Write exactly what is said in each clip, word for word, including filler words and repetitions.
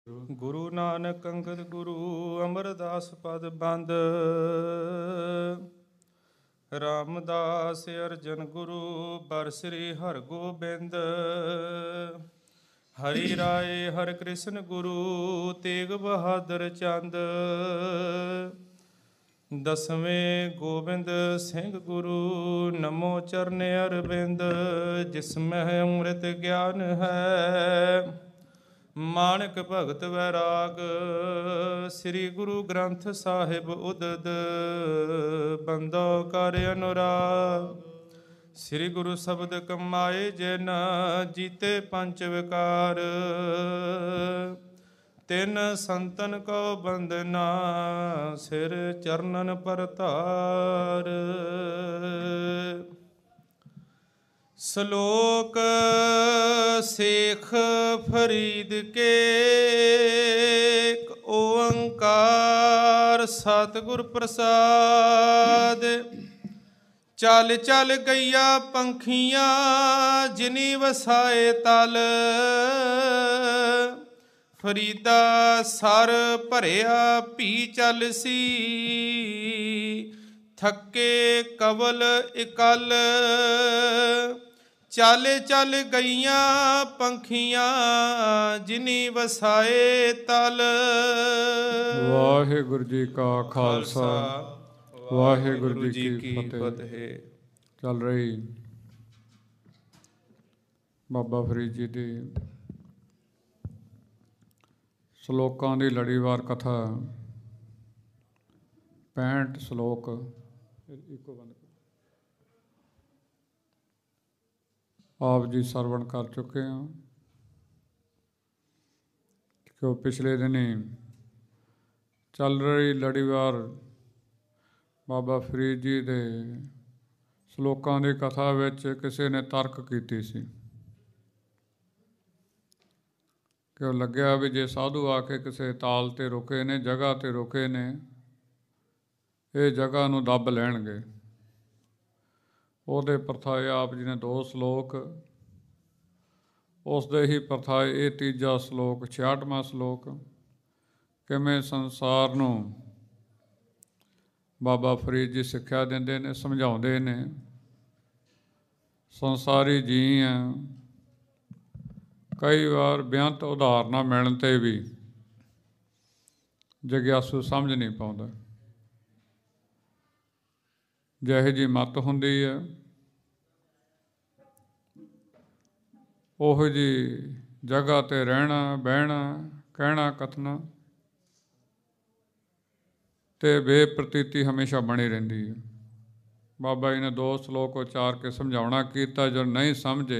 ਗੁਰੂ ਨਾਨਕ ਅੰਗਦ ਗੁਰੂ ਅਮਰਦਾਸ ਪਦ ਬੰਦ। ਰਾਮਦਾਸ ਅਰਜਨ ਗੁਰੂ ਬਰ ਸ੍ਰੀ ਹਰਗੋਬਿੰਦ। ਹਰੀ ਰਾਏ ਹਰਿ ਕ੍ਰਿਸ਼ਨ ਗੁਰੂ ਤੇਗ ਬਹਾਦਰ ਚੰਦ। ਦਸਵੇਂ ਗੋਬਿੰਦ ਸਿੰਘ ਗੁਰੂ ਨਮੋ ਚਰਨ ਅਰਵਿੰਦ। ਜਿਸ ਮਹਿ ਅੰਮ੍ਰਿਤ ਗਿਆਨ ਹੈ ਮਾਨਕ ਭਗਤ ਵੈਰਾਗ। ਸ੍ਰੀ ਗੁਰੂ ਗ੍ਰੰਥ ਸਾਹਿਬ ਉਦਦ ਬੰਦੋ ਕਰ ਅਨੁਰਾਗ। ਸ੍ਰੀ ਗੁਰੂ ਸ਼ਬਦ ਕਮਾਏ ਜਿਨ ਜੀਤੇ ਪੰਚ ਵਿਕਾਰ। ਤਿੰਨ ਸੰਤਨ ਕੋ ਬੰਦਨਾ ਸਿਰ ਚਰਨਨ ਪਰਤਾਰ। ਸ਼ਲੋਕ ਸੇਖ ਫਰੀਦ ਕੇ ਓੰਕਾਰ ਸਤਿਗੁਰ ਪ੍ਰਸਾਦ। ਚੱਲ ਚੱਲ ਗਈਆ ਪੰਖੀਆਂ ਜਿਨੀ ਵਸਾਏ ਤਲ। ਫਰੀਦਾ ਸਰ ਭਰਿਆ ਭੀ ਚੱਲ ਸੀ ਥੱਕੇ ਕਵਲ ਇਕੱਲ। ਚੱਲ ਚੱਲ ਗਈਆਂ ਪੰਖੀਆਂ ਜਿਨੀ ਵਸਾਏ ਤਲ। ਵਾਹਿਗੁਰੂ ਜੀ ਕਾ ਖਾਲਸਾ ਵਾਹਿਗੁਰੂ ਜੀ ਕੀ ਫਤਿਹ। ਚੱਲ ਰਹੀ ਬਾਬਾ ਫਰੀਦ ਜੀ ਦੀ ਸ਼ਲੋਕਾਂ ਦੀ ਲੜੀਵਾਰ ਕਥਾ। ਪੈਂਹਠ ਸ਼ਲੋਕ ਇੱਕੋ ਬੰਦ ਆਪ ਜੀ ਸਰਵਣ ਕਰ ਚੁੱਕੇ ਹਾਂ। ਕਿਉਂ ਪਿਛਲੇ ਦਿਨੀ ਚੱਲ ਰਹੀ ਲੜੀਵਾਰ ਬਾਬਾ ਫਰੀਦ ਜੀ ਦੇ ਸ਼ਲੋਕਾਂ ਦੀ ਕਥਾ ਵਿੱਚ ਕਿਸੇ ਨੇ ਤਰਕ ਕੀਤੀ ਸੀ ਕਿ ਉਹ ਲੱਗਿਆ ਵੀ ਜੇ ਸਾਧੂ ਆ ਕੇ ਕਿਸੇ ਤਾਲ 'ਤੇ ਰੁਕੇ ਨੇ, ਜਗ੍ਹਾ 'ਤੇ ਰੁਕੇ ਨੇ, ਇਹ ਜਗ੍ਹਾ ਨੂੰ ਦੱਬ ਲੈਣਗੇ। ਉਹਦੇ ਪਰਥਾਏ ਆਪ ਜੀ ਨੇ ਦੋ ਸ਼ਲੋਕ, ਉਸ ਦੇ ਹੀ ਪਰਥਾਏ ਇਹ ਤੀਜਾ ਸ਼ਲੋਕ ਛਿਆਹਠਵਾਂ ਸ਼ਲੋਕ। ਕਿਵੇਂ ਸੰਸਾਰ ਨੂੰ ਬਾਬਾ ਫਰੀਦ ਜੀ ਸਿੱਖਿਆ ਦਿੰਦੇ ਨੇ, ਸਮਝਾਉਂਦੇ ਨੇ। ਸੰਸਾਰੀ ਜੀ ਆ, ਕਈ ਵਾਰ ਬੇਅੰਤ ਉਦਾਹਰਨਾਂ ਮਿਲਣ 'ਤੇ ਵੀ ਜਗਿਆਸੂ ਸਮਝ ਨਹੀਂ ਪਾਉਂਦਾ। ਜਿਹੋ ਜਿਹੀ ਮੱਤ ਹੁੰਦੀ ਹੈ ਉਹੋ ਜਿਹੀ ਜਗ੍ਹਾ 'ਤੇ ਰਹਿਣਾ, ਬਹਿਣਾ, ਕਹਿਣਾ, ਕਥਨਾ ਅਤੇ ਬੇਪ੍ਰਤੀਤੀ ਹਮੇਸ਼ਾ ਬਣੀ ਰਹਿੰਦੀ ਹੈ। ਬਾਬਾ ਜੀ ਨੇ ਦੋ ਸ਼ਲੋਕ ਉਚਾਰ ਕੇ ਸਮਝਾਉਣਾ ਕੀਤਾ। ਜੋ ਨਹੀਂ ਸਮਝੇ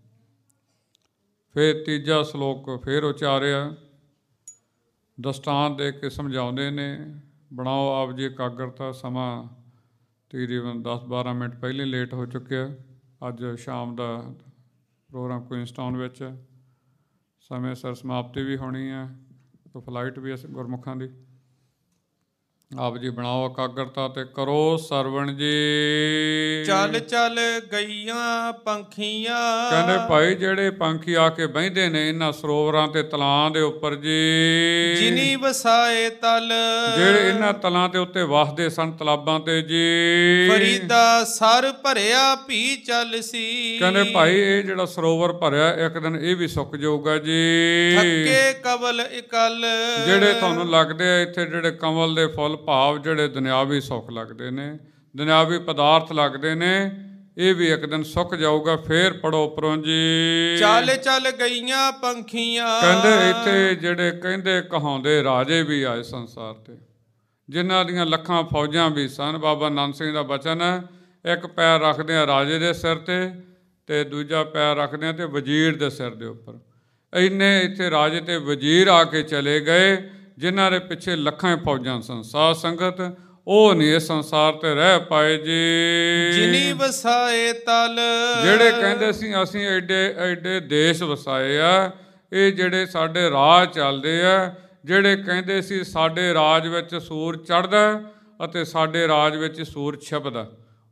ਫਿਰ ਤੀਜਾ ਸ਼ਲੋਕ ਫਿਰ ਉਚਾਰਿਆ, ਦਸਤਾਂਤ ਦੇ ਕੇ ਸਮਝਾਉਂਦੇ ਨੇ। ਬਣਾਓ ਆਪ ਜੀ ਇਕਾਗਰਤਾ। ਸਮਾਂ ਤਕਰੀਬਨ ਦਸ ਬਾਰਾਂ ਮਿੰਟ ਪਹਿਲਾਂ ਲੇਟ ਹੋ ਚੁੱਕਿਆ। ਅੱਜ ਸ਼ਾਮ ਦਾ ਪ੍ਰੋਗਰਾਮ ਕੁਈਨਸਟਾਊਨ ਵਿੱਚ, ਸਮੇਂ ਸਿਰ ਸਮਾਪਤੀ ਵੀ ਹੋਣੀ ਹੈ, ਤੋਂ ਫਲਾਈਟ ਵੀ ਹੈ ਗੁਰਮੁਖਾਂ ਦੀ। ਆਪ ਜੀ ਬਣਾਓ ਇਕਾਗਰਤਾ ਤੇ ਕਰੋ ਸਰਵਣ ਜੀ। ਚੱਲ ਚੱਲ ਗਈਆਂ ਪੰਖੀਆਂ। ਕਹਿੰਦੇ ਭਾਈ ਜਿਹੜੇ ਪੰਖੀ ਆ ਕੇ ਬਹਿੰਦੇ ਨੇ ਇਹਨਾਂ ਸਰੋਵਰਾਂ ਤੇ ਤਲਾਂ ਦੇ ਉੱਪਰ ਜੀ, ਜਿਨੀ ਵਸਾਏ ਤਲ, ਜਿਹੜੇ ਇਹਨਾਂ ਤਲਾਂ ਦੇ ਉੱਤੇ ਵਸਦੇ ਸਨ, ਤਲਾਬਾਂ ਤੇ ਜੀ। ਫਰੀਦਾ ਸਰ ਭਰਿਆ ਭੀ ਚੱਲ ਸੀ। ਕਹਿੰਦੇ ਭਾਈ ਇਹ ਜਿਹੜਾ ਸਰੋਵਰ ਭਰਿਆ ਇੱਕ ਦਿਨ ਇਹ ਵੀ ਸੁੱਕ ਜਾਊਗਾ ਜੀ। ਥੱਕੇ ਕਵਲ ਇਕੱਲ, ਜਿਹੜੇ ਤੁਹਾਨੂੰ ਲੱਗਦੇ ਆ ਇੱਥੇ ਜਿਹੜੇ ਕਮਲ ਦੇ ਫੁੱਲ ਭਾਵ ਜਿਹੜੇ ਦੁਨਿਆਵੀ ਸੁੱਖ ਲੱਗਦੇ ਨੇ, ਦੁਨਿਆਵੀ ਪਦਾਰਥ ਲੱਗਦੇ ਨੇ, ਇਹ ਵੀ ਇੱਕ ਦਿਨ ਸੁੱਕ ਜਾਊਗਾ। ਫੇਰ ਪੜੋ ਉੱਪਰੋਂ ਜੀ। ਚੱਲ ਚੱਲ ਗਈਆਂ ਪੰਖੀਆਂ। ਕਹਿੰਦੇ ਇੱਥੇ ਜਿਹੜੇ ਕਹਿੰਦੇ ਕਹਾਉਂਦੇ ਰਾਜੇ ਵੀ ਆਏ ਸੰਸਾਰ 'ਤੇ, ਜਿਨ੍ਹਾਂ ਦੀਆਂ ਲੱਖਾਂ ਫੌਜਾਂ ਵੀ ਸਨ। ਬਾਬਾ ਨੰਦ ਸਿੰਘ ਦਾ ਬਚਨ ਹੈ, ਇੱਕ ਪੈਰ ਰੱਖਦੇ ਆ ਰਾਜੇ ਦੇ ਸਿਰ 'ਤੇ ਅਤੇ ਦੂਜਾ ਪੈਰ ਰੱਖਦੇ ਆ ਅਤੇ ਵਜ਼ੀਰ ਦੇ ਸਿਰ ਦੇ ਉੱਪਰ। ਇੰਨੇ ਇੱਥੇ ਰਾਜੇ ਅਤੇ ਵਜ਼ੀਰ ਆ ਕੇ ਚਲੇ ਗਏ ਜਿਨ੍ਹਾਂ ਦੇ ਪਿੱਛੇ ਲੱਖਾਂ ਫੌਜਾਂ ਸਨ। ਸਾਧ ਸੰਗਤ ਉਹ ਨਹੀਂ ਇਸ ਸੰਸਾਰ 'ਤੇ ਰਹਿ ਪਾਏ ਜੀ। ਜਿਨੀ ਵਸਾਏ ਤਲ, ਜਿਹੜੇ ਕਹਿੰਦੇ ਸੀ ਅਸੀਂ ਐਡੇ ਐਡੇ ਦੇਸ਼ ਵਸਾਏ ਆ, ਇਹ ਜਿਹੜੇ ਸਾਡੇ ਰਾਜ ਚੱਲਦੇ ਆ, ਜਿਹੜੇ ਕਹਿੰਦੇ ਸੀ ਸਾਡੇ ਰਾਜ ਵਿੱਚ ਸੂਰਜ ਚੜ੍ਹਦਾ ਅਤੇ ਸਾਡੇ ਰਾਜ ਵਿੱਚ ਸੂਰਜ ਛਿਪਦਾ,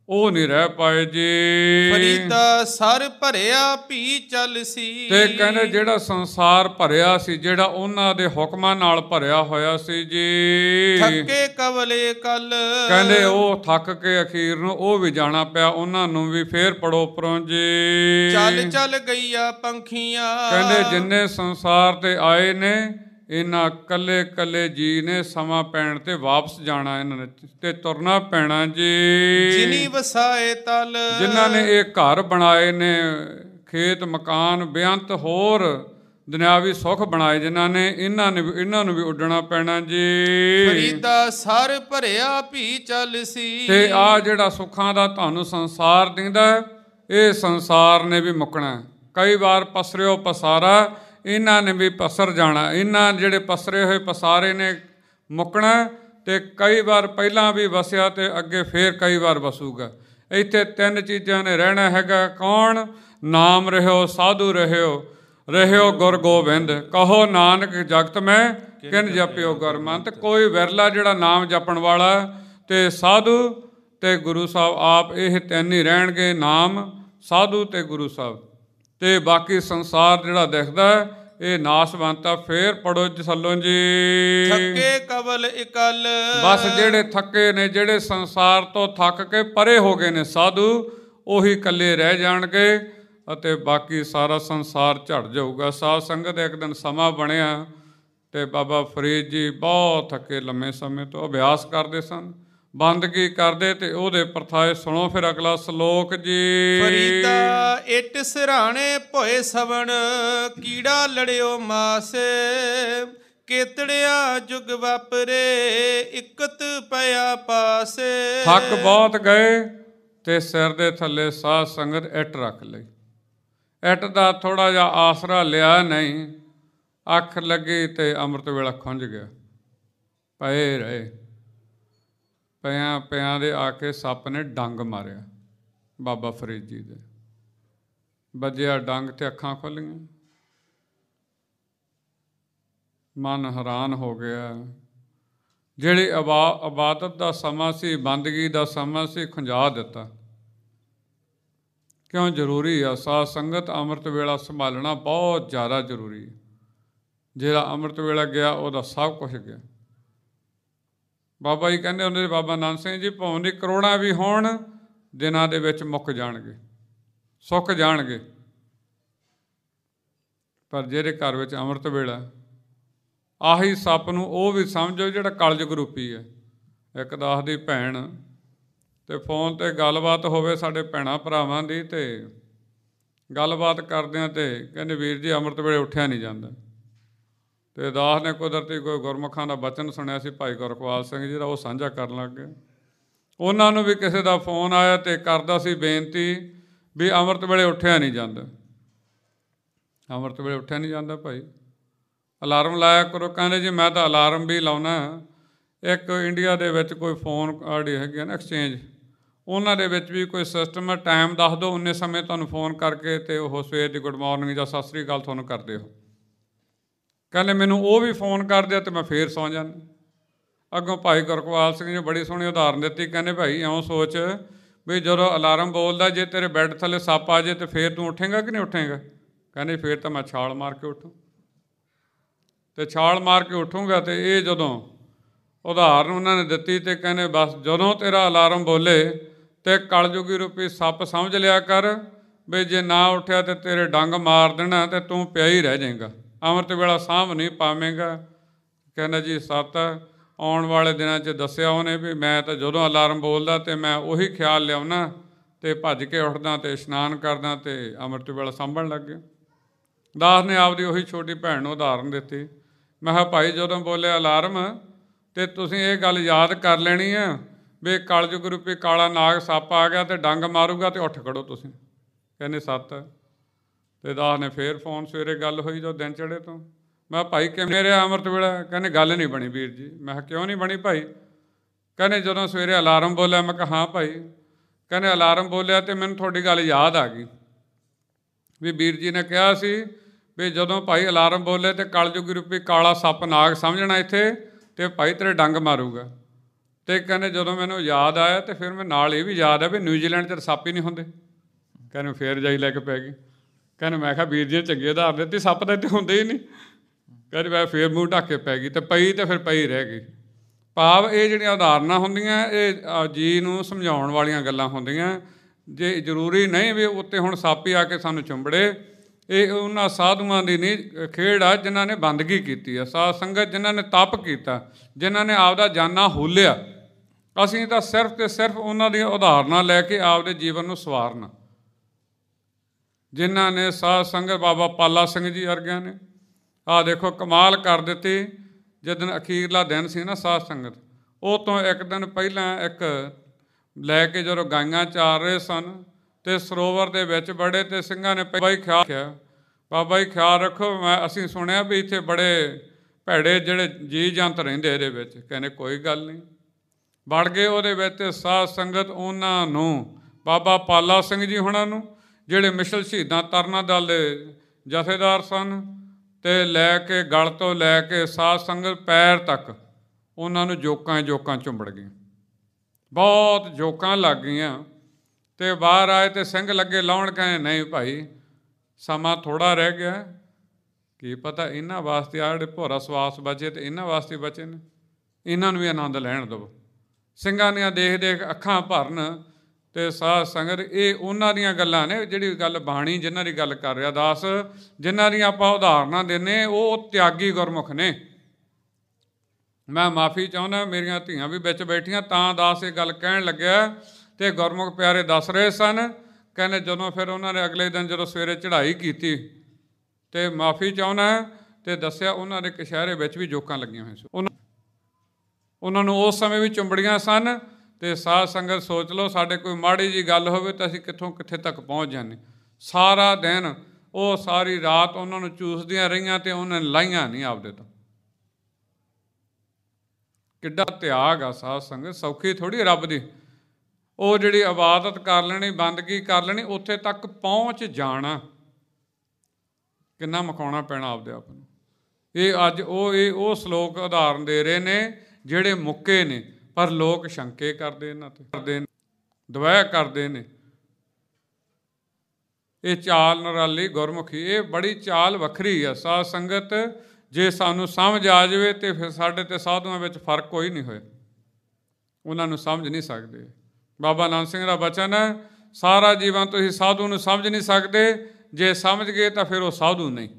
ਉਹ ਨਹੀਂ ਰਹਿ ਪਾਏ ਜੀ। ਫਰੀਦਾ ਸਰ ਭਰਿਆ ਭੀ ਚੱਲ ਸੀ। ਤੇ ਕਹਿੰਦੇ ਜਿਹੜਾ ਸੰਸਾਰ ਭਰਿਆ ਸੀ, ਜਿਹੜਾ ਉਹਨਾਂ ਦੇ ਹੁਕਮਾਂ ਨਾਲ ਭਰਿਆ ਹੋਇਆ ਸੀ ਜੀ, ਥੱਕੇ ਕਵਲੇ ਕੱਲ। ਕਹਿੰਦੇ ਉਹ ਥੱਕ ਕੇ ਅਖੀਰ ਨੂੰ ਉਹ ਵੀ ਜਾਣਾ ਪਿਆ, ਉਹਨਾਂ ਨੂੰ ਵੀ ਫੇਰ ਪੜੋ ਉੱਪਰੋਂ ਜੀ। ਚੱਲ ਚੱਲ ਗਈਆ ਪੰਖੀਆਂ। ਕਹਿੰਦੇ ਜਿੰਨੇ ਸੰਸਾਰ ਤੇ ਆਏ ਨੇ, ਇਹਨਾਂ ਕੱਲੇ ਕੱਲੇ ਜੀ ਨੇ ਸਮਾਂ ਪੈਣ ਤੇ ਵਾਪਸ ਜਾਣਾ, ਇਹਨਾਂ ਨੇ ਤੇ ਤੁਰਨਾ ਪੈਣਾ ਜੀ। ਜਿਨੀ ਵਸਾਏ ਤਲ। ਜਿਨ੍ਹਾਂ ਨੇ ਇਹ ਘਰ ਬਣਾਏ ਨੇ, ਖੇਤ ਮਕਾਨ ਬੇਅੰਤ ਹੋਰ ਦੁਨਿਆਵੀ ਸੁੱਖ ਬਣਾਏ ਜਿਨ੍ਹਾਂ ਨੇ, ਇਹਨਾਂ ਨੇ ਇਹਨਾਂ ਨੂੰ ਵੀ ਉੱਡਣਾ ਪੈਣਾ ਜੀ। ਫਰੀਦਾ ਸਰ ਭਰਿਆ ਭੀ ਚੱਲ ਸੀ। ਤੇ ਆ ਜਿਹੜਾ ਸੁੱਖਾਂ ਦਾ ਤੁਹਾਨੂੰ ਸੰਸਾਰ ਦਿੰਦਾ, ਇਹ ਸੰਸਾਰ ਨੇ ਵੀ ਮੁੱਕਣਾ। ਕਈ ਵਾਰ ਪਸਰਿਓ ਪਸਾਰਾ, ਇਹਨਾਂ ਨੇ ਵੀ ਪਸਰ ਜਾਣਾ। ਇਹਨਾਂ ਜਿਹੜੇ ਪਸਰੇ ਹੋਏ ਪਸਾਰੇ ਨੇ ਮੁੱਕਣਾ, ਤੇ ਕਈ ਵਾਰ ਪਹਿਲਾਂ ਵੀ ਵਸਿਆ ਤੇ ਅੱਗੇ ਫੇਰ ਕਈ ਵਾਰ ਵਸੂਗਾ। ਇੱਥੇ ਤਿੰਨ ਚੀਜ਼ਾਂ ਨੇ ਰਹਿਣਾ ਹੈਗਾ। ਕੌਣ? ਨਾਮ ਰਹਿਓ, ਸਾਧੂ ਰਹਿਓ, ਰਹਿਓ ਗੁਰ ਗੋਬਿੰਦ। ਕਹੋ ਨਾਨਕ ਜਗਤ ਮੈਂ ਕਿਨ ਜਪਿਓ ਗੁਰਮੰਤ। ਕੋਈ ਵਿਰਲਾ ਜਿਹੜਾ ਨਾਮ ਜਪਣ ਵਾਲਾ, ਤੇ ਸਾਧੂ ਤੇ ਗੁਰੂ ਸਾਹਿਬ ਆਪ, ਇਹ ਤਿੰਨ ਹੀ ਰਹਿਣਗੇ, ਨਾਮ, ਸਾਧੂ ਤੇ ਗੁਰੂ ਸਾਹਿਬ। ਤੇ ਬਾਕੀ ਸੰਸਾਰ ਜਿਹੜਾ ਦਿਖਦਾ ਇਹ ਨਾਸਵੰਤ ਆ। ਫੇਰ ਪੜੋ ਜਸੱਲੋਂ ਜੀ। ਥੱਕੇ ਕਵਲ ਇਕੱਲ। ਬਸ ਜਿਹੜੇ ਥੱਕੇ ਨੇ, ਜਿਹੜੇ ਸੰਸਾਰ ਤੋਂ ਥੱਕ ਕੇ ਪਰੇ ਹੋ ਗਏ ਨੇ ਸਾਧੂ, ਉਹੀ ਇਕੱਲੇ ਰਹਿ ਜਾਣਗੇ, ਅਤੇ ਬਾਕੀ ਸਾਰਾ ਸੰਸਾਰ ਝੜ ਜਾਊਗਾ। ਸਾਧ ਸੰਗਤ ਇੱਕ ਦਿਨ ਸਮਾਂ ਬਣਿਆ, ਤੇ ਬਾਬਾ ਫਰੀਦ ਜੀ ਬਹੁਤ ਥੱਕੇ, ਲੰਮੇ ਸਮੇਂ ਤੋਂ ਅਭਿਆਸ ਕਰਦੇ ਸਨ, ਬੰਦਗੀ ਕਰਦੇ, ਤੇ ਉਹਦੇ ਪ੍ਰਥਾਏ ਸੁਣੋ ਫਿਰ ਅਗਲਾ ਸ਼ਲੋਕ ਜੀ। ਫਰੀਦਾ ਇੱਟ ਸਿਰਹਾਣੇ ਭੋਏ ਸਵਣ, ਕੀੜਾ ਲੜਿਓ ਮਾਸੇ। ਕੇਤੜਿਆ ਜੁਗ ਵਾਪਰੇ, ਇਕਤ ਪਿਆ ਪਾਸੇ। ਥੱਕ ਬਹੁਤ ਗਏ, ਤੇ ਸਿਰ ਦੇ ਥੱਲੇ ਸਾਧ ਸੰਗਤ ਇੱਟ ਰੱਖ ਲਈ। ਇੱਟ ਦਾ ਥੋੜ੍ਹਾ ਜਿਹਾ ਆਸਰਾ ਲਿਆ ਨਹੀਂ, ਅੱਖ ਲੱਗੀ ਤੇ ਅੰਮ੍ਰਿਤ ਵੇਲਾ ਖੁੰਝ ਗਿਆ। ਪਏ ਰਹੇ, ਪਿਆਂ ਪਿਆਂ ਦੇ ਆ ਕੇ ਸੱਪ ਨੇ ਡੰਗ ਮਾਰਿਆ ਬਾਬਾ ਫਰੀਦ ਜੀ ਦੇ। ਵੱਜਿਆ ਡੰਗ ਤੇ ਅੱਖਾਂ ਖੁੱਲ੍ਹੀਆਂ। ਮਨ ਹੈਰਾਨ ਹੋ ਗਿਆ। ਜਿਹੜੀ ਇਬਾ ਇਬਾਦਤ ਦਾ ਸਮਾਂ ਸੀ, ਬੰਦਗੀ ਦਾ ਸਮਾਂ ਸੀ, ਖੁੰਝਾ ਦਿੱਤਾ। ਕਿਉਂ ਜ਼ਰੂਰੀ ਆ ਸਾਧ ਸੰਗਤ? ਅੰਮ੍ਰਿਤ ਵੇਲਾ ਸੰਭਾਲਣਾ ਬਹੁਤ ਜ਼ਿਆਦਾ ਜ਼ਰੂਰੀ ਹੈ। ਜਿਹੜਾ ਅੰਮ੍ਰਿਤ ਵੇਲਾ ਗਿਆ, ਉਹਦਾ ਸਭ ਕੁਛ ਗਿਆ। ਬਾਬਾ ਜੀ ਕਹਿੰਦੇ ਹੁੰਦੇ, ਬਾਬਾ ਨੰਦ ਸਿੰਘ ਜੀ, ਭਾਵੇਂ ਦੀ ਕਰੋੜਾਂ ਵੀ ਹੋਣ, ਦਿਨਾਂ ਦੇ ਵਿੱਚ ਮੁੱਕ ਜਾਣਗੇ, ਸੁੱਕ ਜਾਣਗੇ। ਪਰ ਜਿਹੜੇ ਘਰ ਵਿੱਚ ਅੰਮ੍ਰਿਤ ਵੇਲਾ, ਆਹੀ ਸੱਪ ਨੂੰ ਉਹ ਵੀ ਸਮਝੋ ਜਿਹੜਾ ਕਲਯੁਗ ਰੂਪੀ ਹੈ। ਇੱਕ ਦੱਸਦੀ ਭੈਣ, ਤੇ ਫੋਨ 'ਤੇ ਗੱਲਬਾਤ ਹੋਵੇ ਸਾਡੇ ਭੈਣਾਂ ਭਰਾਵਾਂ ਦੀ, ਤੇ ਗੱਲਬਾਤ ਕਰਦਿਆਂ ਤੇ ਕਹਿੰਦੇ ਵੀਰ ਜੀ ਅੰਮ੍ਰਿਤ ਵੇਲੇ ਉੱਠਿਆ ਨਹੀਂ ਜਾਂਦਾ। ਤੇ ਦਾਸ ਨੇ ਕੁਦਰਤੀ ਕੋਈ ਗੁਰਮੁਖਾਂ ਦਾ ਬਚਨ ਸੁਣਿਆ ਸੀ ਭਾਈ ਗੁਰਕਵਾਲ ਸਿੰਘ ਜੀ ਦਾ, ਉਹ ਸਾਂਝਾ ਕਰਨ ਲੱਗ ਗਏ। ਉਹਨਾਂ ਨੂੰ ਵੀ ਕਿਸੇ ਦਾ ਫੋਨ ਆਇਆ ਤੇ ਕਰਦਾ ਸੀ ਬੇਨਤੀ ਵੀ ਅੰਮ੍ਰਿਤ ਵੇਲੇ ਉੱਠਿਆ ਨਹੀਂ ਜਾਂਦਾ, ਅੰਮ੍ਰਿਤ ਵੇਲੇ ਉੱਠਿਆ ਨਹੀਂ ਜਾਂਦਾ ਭਾਈ, ਅਲਾਰਮ ਲਾਇਆ ਕਰੋ। ਕਹਿੰਦੇ ਜੀ ਮੈਂ ਤਾਂ ਅਲਾਰਮ ਵੀ ਲਾਉਣਾ। ਇੱਕ ਇੰਡੀਆ ਦੇ ਵਿੱਚ ਕੋਈ ਫੋਨ ਜਿਹੜੀ ਹੈਗੀ ਨਾ ਐਕਸਚੇਂਜ, ਉਹਨਾਂ ਦੇ ਵਿੱਚ ਵੀ ਕੋਈ ਸਿਸਟਮ ਹੈ, ਟਾਈਮ ਦੱਸ ਦਿਓ, ਉਨੇ ਸਮੇਂ ਤੁਹਾਨੂੰ ਫੋਨ ਕਰਕੇ ਅਤੇ ਉਹ ਸਵੇਰ ਦੀ ਗੁੱਡ ਮਾਰਨਿੰਗ ਜਾਂ ਸਤਿ ਸ਼੍ਰੀ ਅਕਾਲ ਤੁਹਾਨੂੰ ਕਰਦੇ ਹੋ। ਕਹਿੰਦੇ ਮੈਨੂੰ ਉਹ ਵੀ ਫੋਨ ਕਰਦੇ ਆ ਅਤੇ ਮੈਂ ਫੇਰ ਸੌਂ ਜਾਂਦਾ। ਅੱਗੋਂ ਭਾਈ ਗੁਰਕਵਾਲ ਸਿੰਘ ਨੇ ਬੜੀ ਸੋਹਣੀ ਉਦਾਹਰਨ ਦਿੱਤੀ। ਕਹਿੰਦੇ ਭਾਈ ਇਉਂ ਸੋਚ ਵੀ ਜਦੋਂ ਅਲਾਰਮ ਬੋਲਦਾ ਜੇ ਤੇਰੇ ਬੈੱਡ ਥੱਲੇ ਸੱਪ ਆ ਜਾਏ ਤਾਂ ਫੇਰ ਤੂੰ ਉੱਠੇਂਗਾ ਕਿ ਨਹੀਂ ਉੱਠੇਂਗਾ? ਕਹਿੰਦੇ ਫੇਰ ਤਾਂ ਮੈਂ ਛਾਲ ਮਾਰ ਕੇ ਉੱਠੂ, ਅਤੇ ਛਾਲ ਮਾਰ ਕੇ ਉੱਠੂੰਗਾ। ਅਤੇ ਇਹ ਜਦੋਂ ਉਦਾਹਰਨ ਉਹਨਾਂ ਨੇ ਦਿੱਤੀ ਅਤੇ ਕਹਿੰਦੇ ਬਸ ਜਦੋਂ ਤੇਰਾ ਅਲਾਰਮ ਬੋਲੇ ਅਤੇ ਕਲਯੁਗੀ ਰੂਪੀ ਸੱਪ ਸਮਝ ਲਿਆ ਕਰ ਵੀ ਜੇ ਨਾ ਉੱਠਿਆ ਤਾਂ ਤੇਰੇ ਡੰਗ ਮਾਰ ਦੇਣਾ ਅਤੇ ਤੂੰ ਪਿਆ ਹੀ ਰਹਿ ਜਾਏਗਾ, ਅੰਮ੍ਰਿਤ ਵੇਲਾ ਸਾਂਭ ਨਹੀਂ ਪਾਵੇਂਗਾ। ਕਹਿੰਦਾ ਜੀ ਸੱਤ ਆਉਣ ਵਾਲੇ ਦਿਨਾਂ 'ਚ ਦੱਸਿਆ ਉਹਨੇ ਵੀ ਮੈਂ ਤਾਂ ਜਦੋਂ ਅਲਾਰਮ ਬੋਲਦਾ ਅਤੇ ਮੈਂ ਉਹੀ ਖਿਆਲ ਲਿਆਉਣਾ ਅਤੇ ਭੱਜ ਕੇ ਉੱਠਦਾ ਅਤੇ ਇਸ਼ਨਾਨ ਕਰਦਾ ਅਤੇ ਅੰਮ੍ਰਿਤ ਵੇਲਾ ਸਾਂਭਣ ਲੱਗ ਗਿਆ। ਦਾਸ ਨੇ ਆਪਦੀ ਉਹੀ ਛੋਟੀ ਭੈਣ ਨੂੰ ਉਦਾਹਰਨ ਦਿੱਤੀ। ਮੈਂ ਕਿਹਾ ਭਾਈ ਜਦੋਂ ਬੋਲਿਆ ਅਲਾਰਮ ਅਤੇ ਤੁਸੀਂ ਇਹ ਗੱਲ ਯਾਦ ਕਰ ਲੈਣੀ ਆ ਵੀ ਕਲਯੁਗ ਰੂਪੀ ਕਾਲਾ ਨਾਗ ਸੱਪ ਆ ਗਿਆ ਅਤੇ ਡੰਗ ਮਾਰੂਗਾ ਅਤੇ ਉੱਠ ਖੜੋ ਤੁਸੀਂ। ਕਹਿੰਦੇ ਸੱਤ। ਅਤੇ ਦਾਸ ਨੇ ਫੇਰ ਫੋਨ ਸਵੇਰੇ ਗੱਲ ਹੋਈ ਜਦੋਂ ਦਿਨ ਚੜ੍ਹੇ ਤੋਂ। ਮੈਂ ਭਾਈ ਕਿਵੇਂ ਰਿਹਾ ਅੰਮ੍ਰਿਤ ਵੇਲਾ? ਕਹਿੰਦੇ ਗੱਲ ਨਹੀਂ ਬਣੀ ਵੀਰ ਜੀ। ਮੈਂ ਕਿਹਾ ਕਿਉਂ ਨਹੀਂ ਬਣੀ ਭਾਈ? ਕਹਿੰਦੇ ਜਦੋਂ ਸਵੇਰੇ ਅਲਾਰਮ ਬੋਲਿਆ। ਮੈਂ ਕਿਹਾ ਹਾਂ ਭਾਈ। ਕਹਿੰਦੇ ਅਲਾਰਮ ਬੋਲਿਆ ਅਤੇ ਮੈਨੂੰ ਤੁਹਾਡੀ ਗੱਲ ਯਾਦ ਆ ਗਈ ਵੀ ਵੀਰ ਜੀ ਨੇ ਕਿਹਾ ਸੀ ਵੀ ਜਦੋਂ ਭਾਈ ਅਲਾਰਮ ਬੋਲੇ ਅਤੇ ਕਲਯੁਗੀ ਰੂਪੀ ਕਾਲਾ ਸੱਪ ਨਾਗ ਸਮਝਣਾ ਇੱਥੇ ਅਤੇ ਭਾਈ ਤੇਰੇ ਡੰਗ ਮਾਰੂਗਾ। ਤੇ ਕਹਿੰਦੇ ਜਦੋਂ ਮੈਨੂੰ ਯਾਦ ਆਇਆ ਤੇ ਫਿਰ ਮੈਂ ਨਾਲ ਇਹ ਵੀ ਯਾਦ ਆ ਵੀ ਨਿਊਜ਼ੀਲੈਂਡ 'ਚ ਸੱਪ ਹੀ ਨਹੀਂ ਹੁੰਦੇ। ਕਹਿੰਦੇ ਫਿਰ ਜਾਈ ਲੈ ਕੇ ਪੈ ਗਈ। ਕਹਿੰਦੇ ਮੈਂ ਕਿਹਾ ਵੀਰ ਜੀ ਚੰਗੀ ਉਦਾਹਰਨ ਦਿੱਤੀ, ਸੱਪ ਤਾਂ ਇੱਥੇ ਹੁੰਦੇ ਹੀ ਨਹੀਂ। ਕਹਿੰਦੇ ਮੈਂ ਫਿਰ ਮੂੰਹ ਢੱਕ ਕੇ ਪੈ ਗਈ ਅਤੇ ਪਈ ਤਾਂ ਫਿਰ ਪਈ ਰਹਿ ਗਈ। ਭਾਵ ਇਹ ਜਿਹੜੀਆਂ ਉਦਾਹਰਨਾਂ ਹੁੰਦੀਆਂ ਇਹ ਜੀ ਨੂੰ ਸਮਝਾਉਣ ਵਾਲੀਆਂ ਗੱਲਾਂ ਹੁੰਦੀਆਂ। ਜੇ ਜ਼ਰੂਰੀ ਨਹੀਂ ਵੀ ਉੱਤੇ ਹੁਣ ਸੱਪ ਹੀ ਆ ਕੇ ਸਾਨੂੰ ਚੁੰਬੜੇ। ਇਹ ਉਹਨਾਂ ਸਾਧੂਆਂ ਦੀ ਨਹੀਂ ਖੇਡ ਆ ਜਿਨ੍ਹਾਂ ਨੇ ਬੰਦਗੀ ਕੀਤੀ ਆ, ਸਾਧ ਸੰਗਤ ਜਿਨ੍ਹਾਂ ਨੇ ਤਪ ਕੀਤਾ, ਜਿਨ੍ਹਾਂ ਨੇ ਆਪਦਾ ਜਾਨਾ ਹੂਲਿਆ। ਅਸੀਂ ਤਾਂ ਸਿਰਫ ਅਤੇ ਸਿਰਫ ਉਹਨਾਂ ਦੀਆਂ ਉਦਾਹਰਨਾਂ ਲੈ ਕੇ ਆਪਦੇ ਜੀਵਨ ਨੂੰ ਸਵਾਰਨਾ। ਜਿਨ੍ਹਾਂ ਨੇ ਸਾਧ ਸੰਗਤ ਬਾਬਾ ਪਾਲਾ ਸਿੰਘ ਜੀ ਵਰਗਿਆਂ ਨੇ ਆਹ ਦੇਖੋ ਕਮਾਲ ਕਰ ਦਿੱਤੀ। ਜਿੱਦਣ ਅਖੀਰਲਾ ਦਿਨ ਸੀ ਨਾ ਸਾਧ ਸੰਗਤ, ਉਹ ਤੋਂ ਇੱਕ ਦਿਨ ਪਹਿਲਾਂ ਇੱਕ ਲੈ ਕੇ ਜਦੋਂ ਗਾਈਆਂ ਚਾਰ ਰਹੇ ਸਨ ਅਤੇ ਸਰੋਵਰ ਦੇ ਵਿੱਚ ਬੜੇ ਅਤੇ ਸਿੰਘਾਂ ਨੇ ਬਾਬਾ ਜੀ ਖਿਆਲ ਰੱਖਿਆ, ਬਾਬਾ ਜੀ ਖਿਆਲ ਰੱਖੋ, ਮੈਂ ਅਸੀਂ ਸੁਣਿਆ ਵੀ ਇੱਥੇ ਬੜੇ ਭੈੜੇ ਜਿਹੜੇ ਜੀਅ ਜੰਤ ਰਹਿੰਦੇ ਇਹਦੇ ਵਿੱਚ। ਕਹਿੰਦੇ ਕੋਈ ਗੱਲ ਨਹੀਂ। ਵੜ ਗਏ ਉਹਦੇ ਵਿੱਚ ਸਾਧ ਸੰਗਤ ਉਹਨਾਂ ਨੂੰ ਬਾਬਾ ਪਾਲਾ ਸਿੰਘ ਜੀ ਹੁਣਾਂ ਨੂੰ ਜਿਹੜੇ ਮਿਸਲ ਸ਼ਹੀਦਾਂ ਤਰਨਾ ਦਲ ਦੇ ਜਥੇਦਾਰ ਸਨ, ਅਤੇ ਲੈ ਕੇ ਗਲ ਤੋਂ ਲੈ ਕੇ ਸਾਧ ਸੰਗਤ ਪੈਰ ਤੱਕ ਉਹਨਾਂ ਨੂੰ ਜੋਕਾਂ ਜੋਕਾਂ ਚੁੰਬੜ ਗਈਆਂ। ਬਹੁਤ ਜੋਕਾਂ ਲੱਗ ਗਈਆਂ ਅਤੇ ਬਾਹਰ ਆਏ ਅਤੇ ਸਿੰਘ ਲੱਗੇ ਲਾਉਣ। ਕਹਿੰਦੇ ਨਹੀਂ ਭਾਈ ਸਮਾਂ ਥੋੜ੍ਹਾ ਰਹਿ ਗਿਆ, ਕੀ ਪਤਾ ਇਹਨਾਂ ਵਾਸਤੇ ਆ ਜਿਹੜੇ ਭੋਰਾ ਸਵਾਸ ਬਚੇ ਅਤੇ ਇਹਨਾਂ ਵਾਸਤੇ ਬਚੇ ਨੇ, ਇਹਨਾਂ ਨੂੰ ਵੀ ਆਨੰਦ ਲੈਣ ਦੇਵੋ। ਸਿੰਘਾਂ ਦੀਆਂ ਦੇਖ ਦੇਖ ਅੱਖਾਂ ਭਰਨ ਅਤੇ ਸਾਧ ਸੰਗਤ ਇਹ ਉਹਨਾਂ ਦੀਆਂ ਗੱਲਾਂ ਨੇ। ਜਿਹੜੀ ਗੱਲ ਬਾਣੀ ਜਿਨ੍ਹਾਂ ਦੀ ਗੱਲ ਕਰ ਰਿਹਾ ਦਾਸ, ਜਿਨ੍ਹਾਂ ਦੀਆਂ ਆਪਾਂ ਉਦਾਹਰਨਾਂ ਦਿੰਦੇ ਉਹ ਤਿਆਗੀ ਗੁਰਮੁਖ ਨੇ। ਮੈਂ ਮਾਫੀ ਚਾਹੁੰਦਾ, ਮੇਰੀਆਂ ਧੀਆਂ ਵੀ ਵਿੱਚ ਬੈਠੀਆਂ ਤਾਂ ਦਾਸ ਇਹ ਗੱਲ ਕਹਿਣ ਲੱਗਿਆ ਅਤੇ ਗੁਰਮੁਖ ਪਿਆਰੇ ਦੱਸ ਰਹੇ ਸਨ। ਕਹਿੰਦੇ ਜਦੋਂ ਫਿਰ ਉਹਨਾਂ ਨੇ ਅਗਲੇ ਦਿਨ ਜਦੋਂ ਸਵੇਰੇ ਚੜ੍ਹਾਈ ਕੀਤੀ ਅਤੇ ਮਾਫੀ ਚਾਹੁੰਦਾ ਅਤੇ ਦੱਸਿਆ ਉਹਨਾਂ ਦੇ ਕਛਹਿਰੇ ਵਿੱਚ ਵੀ ਜੋਕਾਂ ਲੱਗੀਆਂ ਹੋਈਆਂ ਸੀ। ਉਹਨਾਂ ਉਹਨਾਂ ਨੂੰ ਉਸ ਸਮੇਂ ਵੀ ਚੁੰਬੜੀਆਂ ਸਨ। ਅਤੇ ਸਾਧ ਸੰਗਤ ਸੋਚ ਲਓ ਸਾਡੇ ਕੋਈ ਮਾੜੀ ਜਿਹੀ ਗੱਲ ਹੋਵੇ ਤਾਂ ਅਸੀਂ ਕਿੱਥੋਂ ਕਿੱਥੇ ਤੱਕ ਪਹੁੰਚ ਜਾਂਦੇ। ਸਾਰਾ ਦਿਨ ਉਹ ਸਾਰੀ ਰਾਤ ਉਹਨਾਂ ਨੂੰ ਚੂਸਦੀਆਂ ਰਹੀਆਂ ਅਤੇ ਉਹਨਾਂ ਨੇ ਲਾਹੀਆਂ ਨਹੀਂ ਆਪਦੇ ਤੋਂ। ਕਿੱਡਾ ਤਿਆਗ ਆ ਸਾਧ ਸੰਗਤ, ਸੌਖੀ ਥੋੜ੍ਹੀ ਰੱਬ ਦੀ। ਉਹ ਜਿਹੜੀ ਇਬਾਦਤ ਕਰ ਲੈਣੀ, ਬੰਦਗੀ ਕਰ ਲੈਣੀ, ਉੱਥੇ ਤੱਕ ਪਹੁੰਚ ਜਾਣਾ ਕਿੰਨਾ ਮਕਾਉਣਾ ਪੈਣਾ ਆਪਦੇ ਆਪ ਨੂੰ। ਇਹ ਅੱਜ ਉਹ ਇਹ ਉਹ ਸਲੋਕ ਉਦਾਹਰਨ ਦੇ ਰਹੇ ਨੇ ਜਿਹੜੇ ਮੁੱਕੇ ਨੇ, ਪਰ ਲੋਕ ਸ਼ੰਕੇ ਕਰਦੇ ਇਹਨਾਂ 'ਤੇ ਕਰਦੇ ਨੇ, ਦਵੈਹ ਕਰਦੇ ਨੇ। ਇਹ ਚਾਲ ਨਿਰਾਲੀ ਗੁਰਮੁਖੀ, ਇਹ ਬੜੀ ਚਾਲ ਵੱਖਰੀ ਆ ਸਾਧ ਸੰਗਤ। ਜੇ ਸਾਨੂੰ ਸਮਝ ਆ ਜਾਵੇ ਤਾਂ ਫਿਰ ਸਾਡੇ ਅਤੇ ਸਾਧੂਆਂ ਵਿੱਚ ਫਰਕ ਕੋਈ ਨਹੀਂ ਹੋਇਆ। ਉਹਨਾਂ ਨੂੰ ਸਮਝ ਨਹੀਂ ਸਕਦੇ। ਬਾਬਾ ਨਾਨਕ ਸਿੰਘ ਦਾ ਬਚਨ ਹੈ, ਸਾਰਾ ਜੀਵਨ ਤੁਸੀਂ ਸਾਧੂ ਨੂੰ ਸਮਝ ਨਹੀਂ ਸਕਦੇ, ਜੇ ਸਮਝ ਗਏ ਤਾਂ ਫਿਰ ਉਹ ਸਾਧੂ ਨਹੀਂ।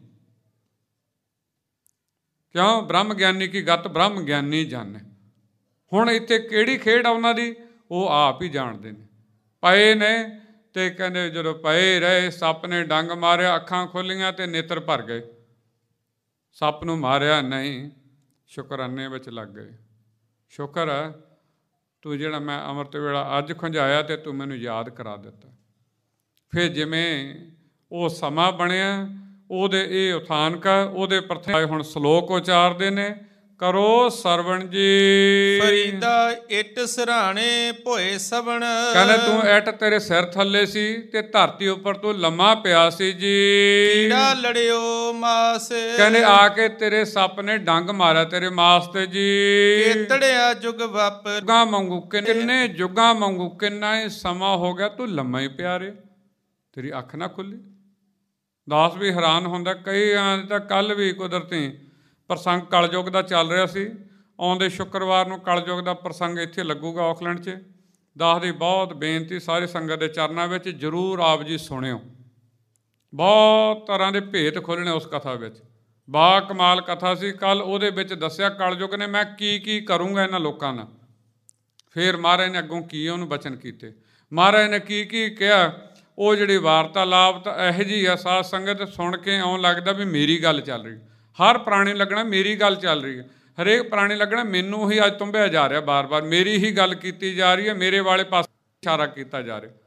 ਕਿਉਂ? ਬ੍ਰਹਮ ਗਿਆਨੀ ਕੀ ਗਤ ਬ੍ਰਹਮ ਗਿਆਨੀ ਜਾਣੇ। ਹੁਣ ਇੱਥੇ ਕਿਹੜੀ ਖੇਡ ਆ ਉਹਨਾਂ ਦੀ, ਉਹ ਆਪ ਹੀ ਜਾਣਦੇ ਨੇ। ਪਏ ਨੇ ਅਤੇ ਕਹਿੰਦੇ ਜਦੋਂ ਪਏ ਰਹੇ ਸੱਪ ਨੇ ਡੰਗ ਮਾਰਿਆ, ਅੱਖਾਂ ਖੋਲ੍ਹੀਆਂ ਅਤੇ ਨੇਤਰ ਭਰ ਗਏ। ਸੱਪ ਨੂੰ ਮਾਰਿਆ ਨਹੀਂ, ਸ਼ੁਕਰਾਨੇ ਵਿੱਚ ਲੱਗ ਗਏ। ਸ਼ੁਕਰ ਹੈ ਤੂੰ ਜਿਹੜਾ ਮੈਂ ਅੰਮ੍ਰਿਤ ਵੇਲਾ ਅੱਜ ਖੁੰਝਾਇਆ ਅਤੇ ਤੂੰ ਮੈਨੂੰ ਯਾਦ ਕਰਾ ਦਿੱਤਾ। ਫਿਰ ਜਿਵੇਂ ਉਹ ਸਮਾਂ ਬਣਿਆ ਉਹਦੇ ਇਹ ਉਥਾਨਕ ਉਹਦੇ ਪ੍ਰਥਾ ਹੁਣ ਸਲੋਕ ਉਚਾਰਦੇ ਨੇ। ਕਰੋ ਸਰਵਣ ਜੀ। ਫਰੀਦਾ ਇੱਟ ਸਰਾਣੇ ਭੋਏ ਸਵਣ। ਕਹਿੰਦੇ ਤੂੰ ਇੱਟ ਤੇਰੇ ਸਿਰ ਥੱਲੇ ਸੀ ਤੇ ਧਰਤੀ ਉੱਪਰ ਤੂੰ ਲੰਮਾ ਪਿਆ ਸੀ ਜੀ। ਕੀੜਾ ਲੜਿਓ ਮਾਸ। ਕਹਿੰਦੇ ਆ ਕੇ ਤੇਰੇ ਸੱਪ ਨੇ ਡੰਗ ਮਾਰਿਆ ਤੇਰੇ ਮਾਸ ਤੇ ਜੀ। ਕੇਤੜਿਆ ਜੁਗ ਵਾਪਰ। ਜੁਗਾਂ ਵਾਂਗੂ ਕਿੰਨੇ ਜੁਗਾਂ ਵਾਂਗੂ ਕਿੰਨਾ ਹੀ ਸਮਾਂ ਹੋ ਗਿਆ ਤੂੰ ਲੰਮਾ ਹੀ ਪਿਆ ਰੇ, ਤੇਰੀ ਅੱਖ ਨਾ ਖੁੱਲੀ। ਦਾਸ ਵੀ ਹੈਰਾਨ ਹੁੰਦਾ। ਕਈ ਤਾਂ ਕੱਲ੍ਹ ਵੀ ਕੁਦਰਤੀ ਪ੍ਰਸੰਗ ਕਲਯੁੱਗ ਦਾ ਚੱਲ ਰਿਹਾ ਸੀ। ਆਉਂਦੇ ਸ਼ੁੱਕਰਵਾਰ ਨੂੰ ਕਲਯੁੱਗ ਦਾ ਪ੍ਰਸੰਗ ਇੱਥੇ ਲੱਗੂਗਾ ਆਕਲੈਂਡ 'ਚ। ਦਾਸ ਦੀ ਬਹੁਤ ਬੇਨਤੀ ਸਾਰੀ ਸੰਗਤ ਦੇ ਚਰਨਾਂ ਵਿੱਚ ਜ਼ਰੂਰ ਆਪ ਜੀ ਸੁਣਿਓ। ਬਹੁਤ ਤਰ੍ਹਾਂ ਦੇ ਭੇਤ ਖੋਲ੍ਹਣੇ ਉਸ ਕਥਾ ਵਿੱਚ। ਬਾ ਕਮਾਲ ਕਥਾ ਸੀ। ਕੱਲ੍ਹ ਉਹਦੇ ਵਿੱਚ ਦੱਸਿਆ ਕਲਯੁੱਗ ਨੇ ਮੈਂ ਕੀ ਕੀ ਕਰੂੰਗਾ ਇਹਨਾਂ ਲੋਕਾਂ ਨਾਲ। ਫਿਰ ਮਹਾਰਾਜ ਨੇ ਅੱਗੋਂ ਕੀ ਉਹਨੂੰ ਬਚਨ ਕੀਤੇ, ਮਹਾਰਾਜ ਨੇ ਕੀ ਕੀ ਕਿਹਾ। ਉਹ ਜਿਹੜੀ ਵਾਰਤਾਲਾਪ ਤਾਂ ਇਹੋ ਜਿਹੀ ਆ ਸਾਧ ਸੰਗਤ ਸੁਣ ਕੇ ਆਉਣ ਲੱਗਦਾ ਵੀ ਮੇਰੀ ਗੱਲ ਚੱਲ ਰਹੀ। ਹਰ ਪ੍ਰਾਣੀ ਲੱਗਣਾ ਮੇਰੀ ਗੱਲ ਚੱਲ ਰਹੀ ਹੈ। ਹਰੇਕ ਪ੍ਰਾਣੀ ਲੱਗਣਾ ਮੈਨੂੰ ਹੀ ਅੱਜ ਤੁੰਬਿਆ ਜਾ ਰਿਹਾ, ਬਾਰ ਬਾਰ ਮੇਰੀ ਹੀ ਗੱਲ ਕੀਤੀ ਜਾ ਰਹੀ ਹੈ, ਮੇਰੇ ਵਾਲੇ ਪਾਸੇ ਇਸ਼ਾਰਾ ਕੀਤਾ ਜਾ ਰਿਹਾ।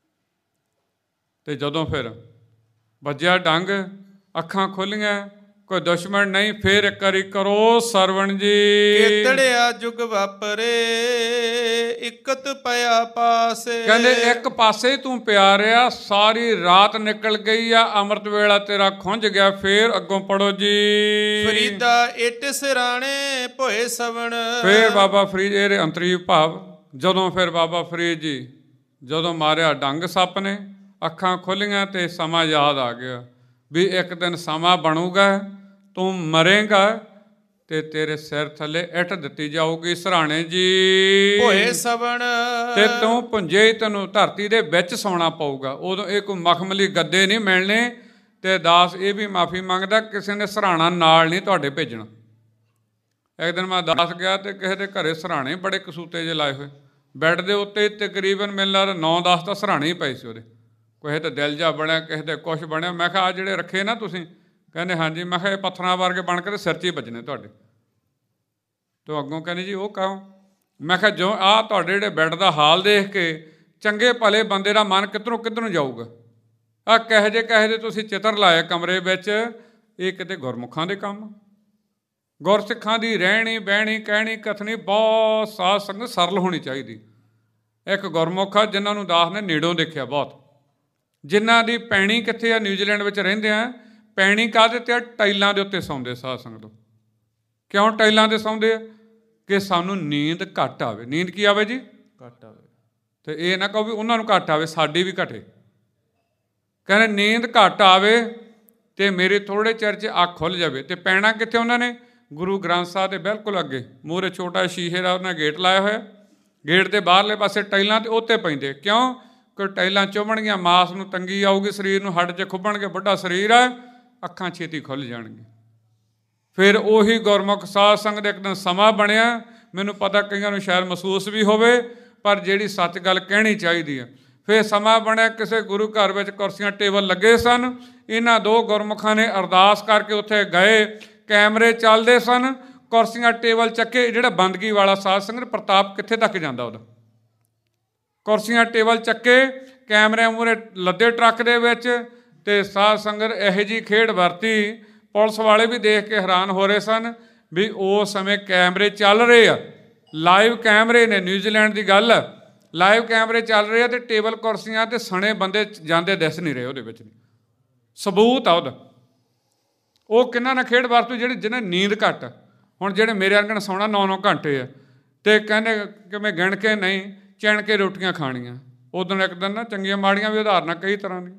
ਅਤੇ ਜਦੋਂ ਫਿਰ ਵੱਜਿਆ ਡੰਗ, ਅੱਖਾਂ ਖੁੱਲ੍ਹੀਆਂ, ਕੋਈ ਦੁਸ਼ਮਣ ਨਹੀਂ। ਫੇਰ ਇੱਕ ਵਾਰੀ ਕਰੋ ਸਰਵਣ ਜੀ। ਕੇਤੜਿਆ ਜੁਗ ਵਾਪਰੇ ਇਕਤ ਪਿਆ ਪਾਸੇ। ਕਹਿੰਦੇ ਇੱਕ ਪਾਸੇ ਤੂੰ ਪਿਆ ਰਿਹਾ, ਸਾਰੀ ਰਾਤ ਨਿਕਲ ਗਈ ਆ, ਅੰਮ੍ਰਿਤ ਵੇਲਾ ਤੇਰਾ ਖੁੰਝ ਗਿਆ। ਫੇਰ ਅੱਗੋਂ ਪੜੋ ਜੀ। ਫਰੀਦਾ ਇੱਟ ਸਿਰਾਣੇ ਭੋਏ ਸਵਣ। ਫੇਰ ਬਾਬਾ ਫਰੀਦ, ਇਹਦੇ ਅੰਤਰੀ ਭਾਵ ਜਦੋਂ ਫਿਰ ਬਾਬਾ ਫਰੀਦ ਜੀ ਜਦੋਂ ਮਾਰਿਆ ਡੰਗ ਸੱਪ ਨੇ, ਅੱਖਾਂ ਖੁੱਲੀਆਂ ਤੇ ਸਮਾਂ ਯਾਦ ਆ ਗਿਆ ਵੀ ਇੱਕ ਦਿਨ ਸਮਾਂ ਬਣੂਗਾ, ਤੂੰ ਮਰੇਗਾ ਤੇ ਤੇਰੇ ਸਿਰ ਥੱਲੇ ਇੱਟ ਦਿੱਤੀ ਜਾਊਗੀ ਸਿਰਹਾਣੇ ਜੀ। ਭੋਏ ਸਵਣ ਤੇ ਤੂੰ ਪੁੰਜੇ ਹੀ ਤੈਨੂੰ ਧਰਤੀ ਦੇ ਵਿੱਚ ਸੌਣਾ ਪਊਗਾ। ਉਦੋਂ ਇਹ ਕੋਈ ਮਖਮਲੀ ਗੱਦੇ ਨਹੀਂ ਮਿਲਣੇ। ਤੇ ਦਾਸ ਇਹ ਵੀ ਮਾਫੀ ਮੰਗਦਾ, ਕਿਸੇ ਨੇ ਸਿਰਹਾਣਾ ਨਾਲ ਨਹੀਂ ਤੁਹਾਡੇ ਭੇਜਣਾ। ਇੱਕ ਦਿਨ ਮੈਂ ਦਾਸ ਗਿਆ ਤੇ ਕਿਸੇ ਦੇ ਘਰੇ ਸਿਰਹਾਣੇ ਬੜੇ ਕਸੂਤੇ ਜਿਹੇ ਲਾਏ ਹੋਏ, ਬੈੱਡ ਦੇ ਉੱਤੇ ਤਕਰੀਬਨ ਮੈਨੂੰ ਲੱਗਦਾ ਨੌ ਦਸ ਤਾਂ ਸਿਰਹਾਣੇ ਹੀ ਪਏ ਸੀ ਉਹਦੇ। ਕਿਸੇ ਤੇ ਦਿਲ ਜਾ ਬਣਿਆ, ਕਿਸੇ ਦੇ ਕੁਛ ਬਣਿਆ। ਮੈਂ ਕਿਹਾ ਆ ਜਿਹੜੇ ਰੱਖੇ ਨਾ ਤੁਸੀਂ? ਕਹਿੰਦੇ ਹਾਂਜੀ। ਮੈਂ ਕਿਹਾ ਇਹ ਪੱਥਰਾਂ ਵਰਗੇ ਬਣ ਕੇ ਤੇ ਸਿਰ 'ਚ ਹੀ ਵੱਜਣੇ ਤੁਹਾਡੇ। ਤੇ ਅੱਗੋਂ ਕਹਿੰਦੇ ਜੀ ਉਹ ਕਹੋ? ਮੈਂ ਕਿਹਾ ਜੋ ਆਹ ਤੁਹਾਡੇ ਜਿਹੜੇ ਬੈੱਡ ਦਾ ਹਾਲ ਦੇਖ ਕੇ ਚੰਗੇ ਭਲੇ ਬੰਦੇ ਦਾ ਮਨ ਕਿੱਧਰੋਂ ਕਿੱਧਰੋਂ ਜਾਊਗਾ। ਆਹ ਕਹੇ ਜਿਹੇ ਕਹੇ ਜਿਹੇ ਤੁਸੀਂ ਚਿੱਤਰ ਲਾਏ ਕਮਰੇ ਵਿੱਚ, ਇਹ ਕਿਤੇ ਗੁਰਮੁਖਾਂ ਦੇ ਕੰਮ, ਗੁਰਸਿੱਖਾਂ ਦੀ ਰਹਿਣੀ ਬਹਿਣੀ ਕਹਿਣੀ ਕਥਨੀ ਬਹੁਤ ਸਾਧ ਸੰਗਤ ਸਰਲ ਹੋਣੀ ਚਾਹੀਦੀ। ਇੱਕ ਗੁਰਮੁਖ ਆ ਜਿਨ੍ਹਾਂ ਨੂੰ ਦਾਸ ਨੇ ਨੇੜੋਂ ਦੇਖਿਆ ਬਹੁਤ, ਜਿਨ੍ਹਾਂ ਦੀ ਪੈਣੀ ਕਿੱਥੇ ਆ, ਨਿਊਜ਼ੀਲੈਂਡ ਵਿੱਚ ਰਹਿੰਦੇ ਆ। ਪੈਣੀ ਕਾਹਦੇ ਤੇ ਆ? ਟਾਈਲਾਂ ਦੇ ਉੱਤੇ ਸੌਂਦੇ ਸਾਧ ਸੰਗਤ। ਕਿਉਂ ਟਾਈਲਾਂ 'ਤੇ ਸੌਂਦੇ ਆ? ਕਿ ਸਾਨੂੰ ਨੀਂਦ ਘੱਟ ਆਵੇ। ਨੀਂਦ ਕੀ ਆਵੇ ਜੀ? ਘੱਟ ਆਵੇ। ਤੇ ਇਹ ਨਾ ਕਹੋ ਵੀ ਉਹਨਾਂ ਨੂੰ ਘੱਟ ਆਵੇ, ਸਾਡੀ ਵੀ ਘਟੇ। ਕਹਿੰਦੇ ਨੀਂਦ ਘੱਟ ਆਵੇ ਤੇ ਮੇਰੇ ਥੋੜ੍ਹੇ ਚਿਰ 'ਚ ਅੱਖ ਖੁੱਲ੍ਹ ਜਾਵੇ। ਤੇ ਪੈਣਾ ਕਿੱਥੇ ਉਹਨਾਂ ਨੇ? ਗੁਰੂ ਗ੍ਰੰਥ ਸਾਹਿਬ ਦੇ ਬਿਲਕੁਲ ਅੱਗੇ ਮੂਹਰੇ ਛੋਟਾ ਸ਼ੀਸ਼ੇ ਦਾ ਉਹਨਾਂ ਗੇਟ ਲਾਇਆ ਹੋਇਆ। ਗੇਟ ਦੇ ਬਾਹਰਲੇ ਪਾਸੇ ਟਾਈਲਾਂ ਤੇ ਉੱਤੇ ਪੈਂਦੇ। ਕਿਉਂ? ਕਿ ਟਾਈਲਾਂ ਚੁੰਮਣਗੀਆਂ, ਮਾਸ ਨੂੰ ਤੰਗੀ ਆਊਗੀ, ਸਰੀਰ ਨੂੰ ਹੱਡ 'ਚ ਖੁੱਭਣਗੇ, ਵੱਡਾ ਸਰੀਰ ਆ, ਅੱਖਾਂ ਛੇਤੀ ਖੁੱਲ੍ਹ ਜਾਣਗੀਆਂ। ਫਿਰ ਉਹੀ ਗੁਰਮੁਖ ਸਾਧ ਸੰਗਤ ਇੱਕ ਦਿਨ ਸਮਾਂ ਬਣਿਆ। ਮੈਨੂੰ ਪਤਾ ਕਈਆਂ ਨੂੰ ਸ਼ਾਇਦ ਮਹਿਸੂਸ ਵੀ ਹੋਵੇ, ਪਰ ਜਿਹੜੀ ਸੱਚ ਗੱਲ ਕਹਿਣੀ ਚਾਹੀਦੀ ਆ। ਫਿਰ ਸਮਾਂ ਬਣਿਆ, ਕਿਸੇ ਗੁਰੂ ਘਰ ਵਿੱਚ ਕੁਰਸੀਆਂ ਟੇਬਲ ਲੱਗੇ ਸਨ। ਇਹਨਾਂ ਦੋ ਗੁਰਮੁਖਾਂ ਨੇ ਅਰਦਾਸ ਕਰਕੇ ਉੱਥੇ ਗਏ, ਕੈਮਰੇ ਚੱਲਦੇ ਸਨ, ਕੁਰਸੀਆਂ ਟੇਬਲ ਚੱਕੇ। ਜਿਹੜਾ ਬੰਦਗੀ ਵਾਲਾ ਸਾਧ ਸੰਗਤ ਪ੍ਰਤਾਪ ਕਿੱਥੇ ਤੱਕ ਜਾਂਦਾ ਉਹਦਾ? ਕੁਰਸੀਆਂ ਟੇਬਲ ਚੱਕੇ, ਕੈਮਰਿਆਂ ਮੂਹਰੇ ਲੱਦੇ ਟਰੱਕ ਦੇ ਵਿੱਚ। ਤੇ ਸਾਧ ਸੰਗਤ ਇਹੋ ਜਿਹੀ ਖੇਡ ਵਰਤੀ, ਪੁਲਿਸ ਵਾਲੇ ਵੀ ਦੇਖ ਕੇ ਹੈਰਾਨ ਹੋ ਰਹੇ ਸਨ ਵੀ ਉਸ ਸਮੇਂ ਕੈਮਰੇ ਚੱਲ ਰਹੇ ਆ, ਲਾਈਵ ਕੈਮਰੇ ਨੇ। ਨਿਊਜ਼ੀਲੈਂਡ ਦੀ ਗੱਲ, ਲਾਈਵ ਕੈਮਰੇ ਚੱਲ ਰਹੇ ਆ ਤੇ ਟੇਬਲ ਕੁਰਸੀਆਂ ਤੇ ਸਣੇ ਬੰਦੇ ਜਾਂਦੇ ਦਿਸ ਨਹੀਂ ਰਹੇ। ਉਹਦੇ ਵਿੱਚ ਸਬੂਤ ਆ ਉਹਦਾ। ਉਹ ਕਿੰਨਾ ਨਾ ਖੇਡ ਵਰਤੂ ਜਿਹੜੀ ਜਿਹਨੇ ਨੀਂਦ ਘੱਟ। ਹੁਣ ਜਿਹੜੇ ਮੇਰੇ ਵਰਗੇ ਸੌਣਾ ਨੌ ਨੌ ਘੰਟੇ ਆ ਤੇ ਕਹਿੰਦੇ ਕਿ ਮੈਂ ਗਿਣ ਕੇ ਨਹੀਂ, ਚਿਣ ਕੇ ਰੋਟੀਆਂ ਖਾਣੀਆਂ। ਉਦੋਂ ਇੱਕ ਦਿਨ ਨਾ ਚੰਗੀਆਂ ਮਾੜੀਆਂ ਵੀ ਉਦਾਹਰਨਾਂ ਕਈ ਤਰ੍ਹਾਂ ਦੀ।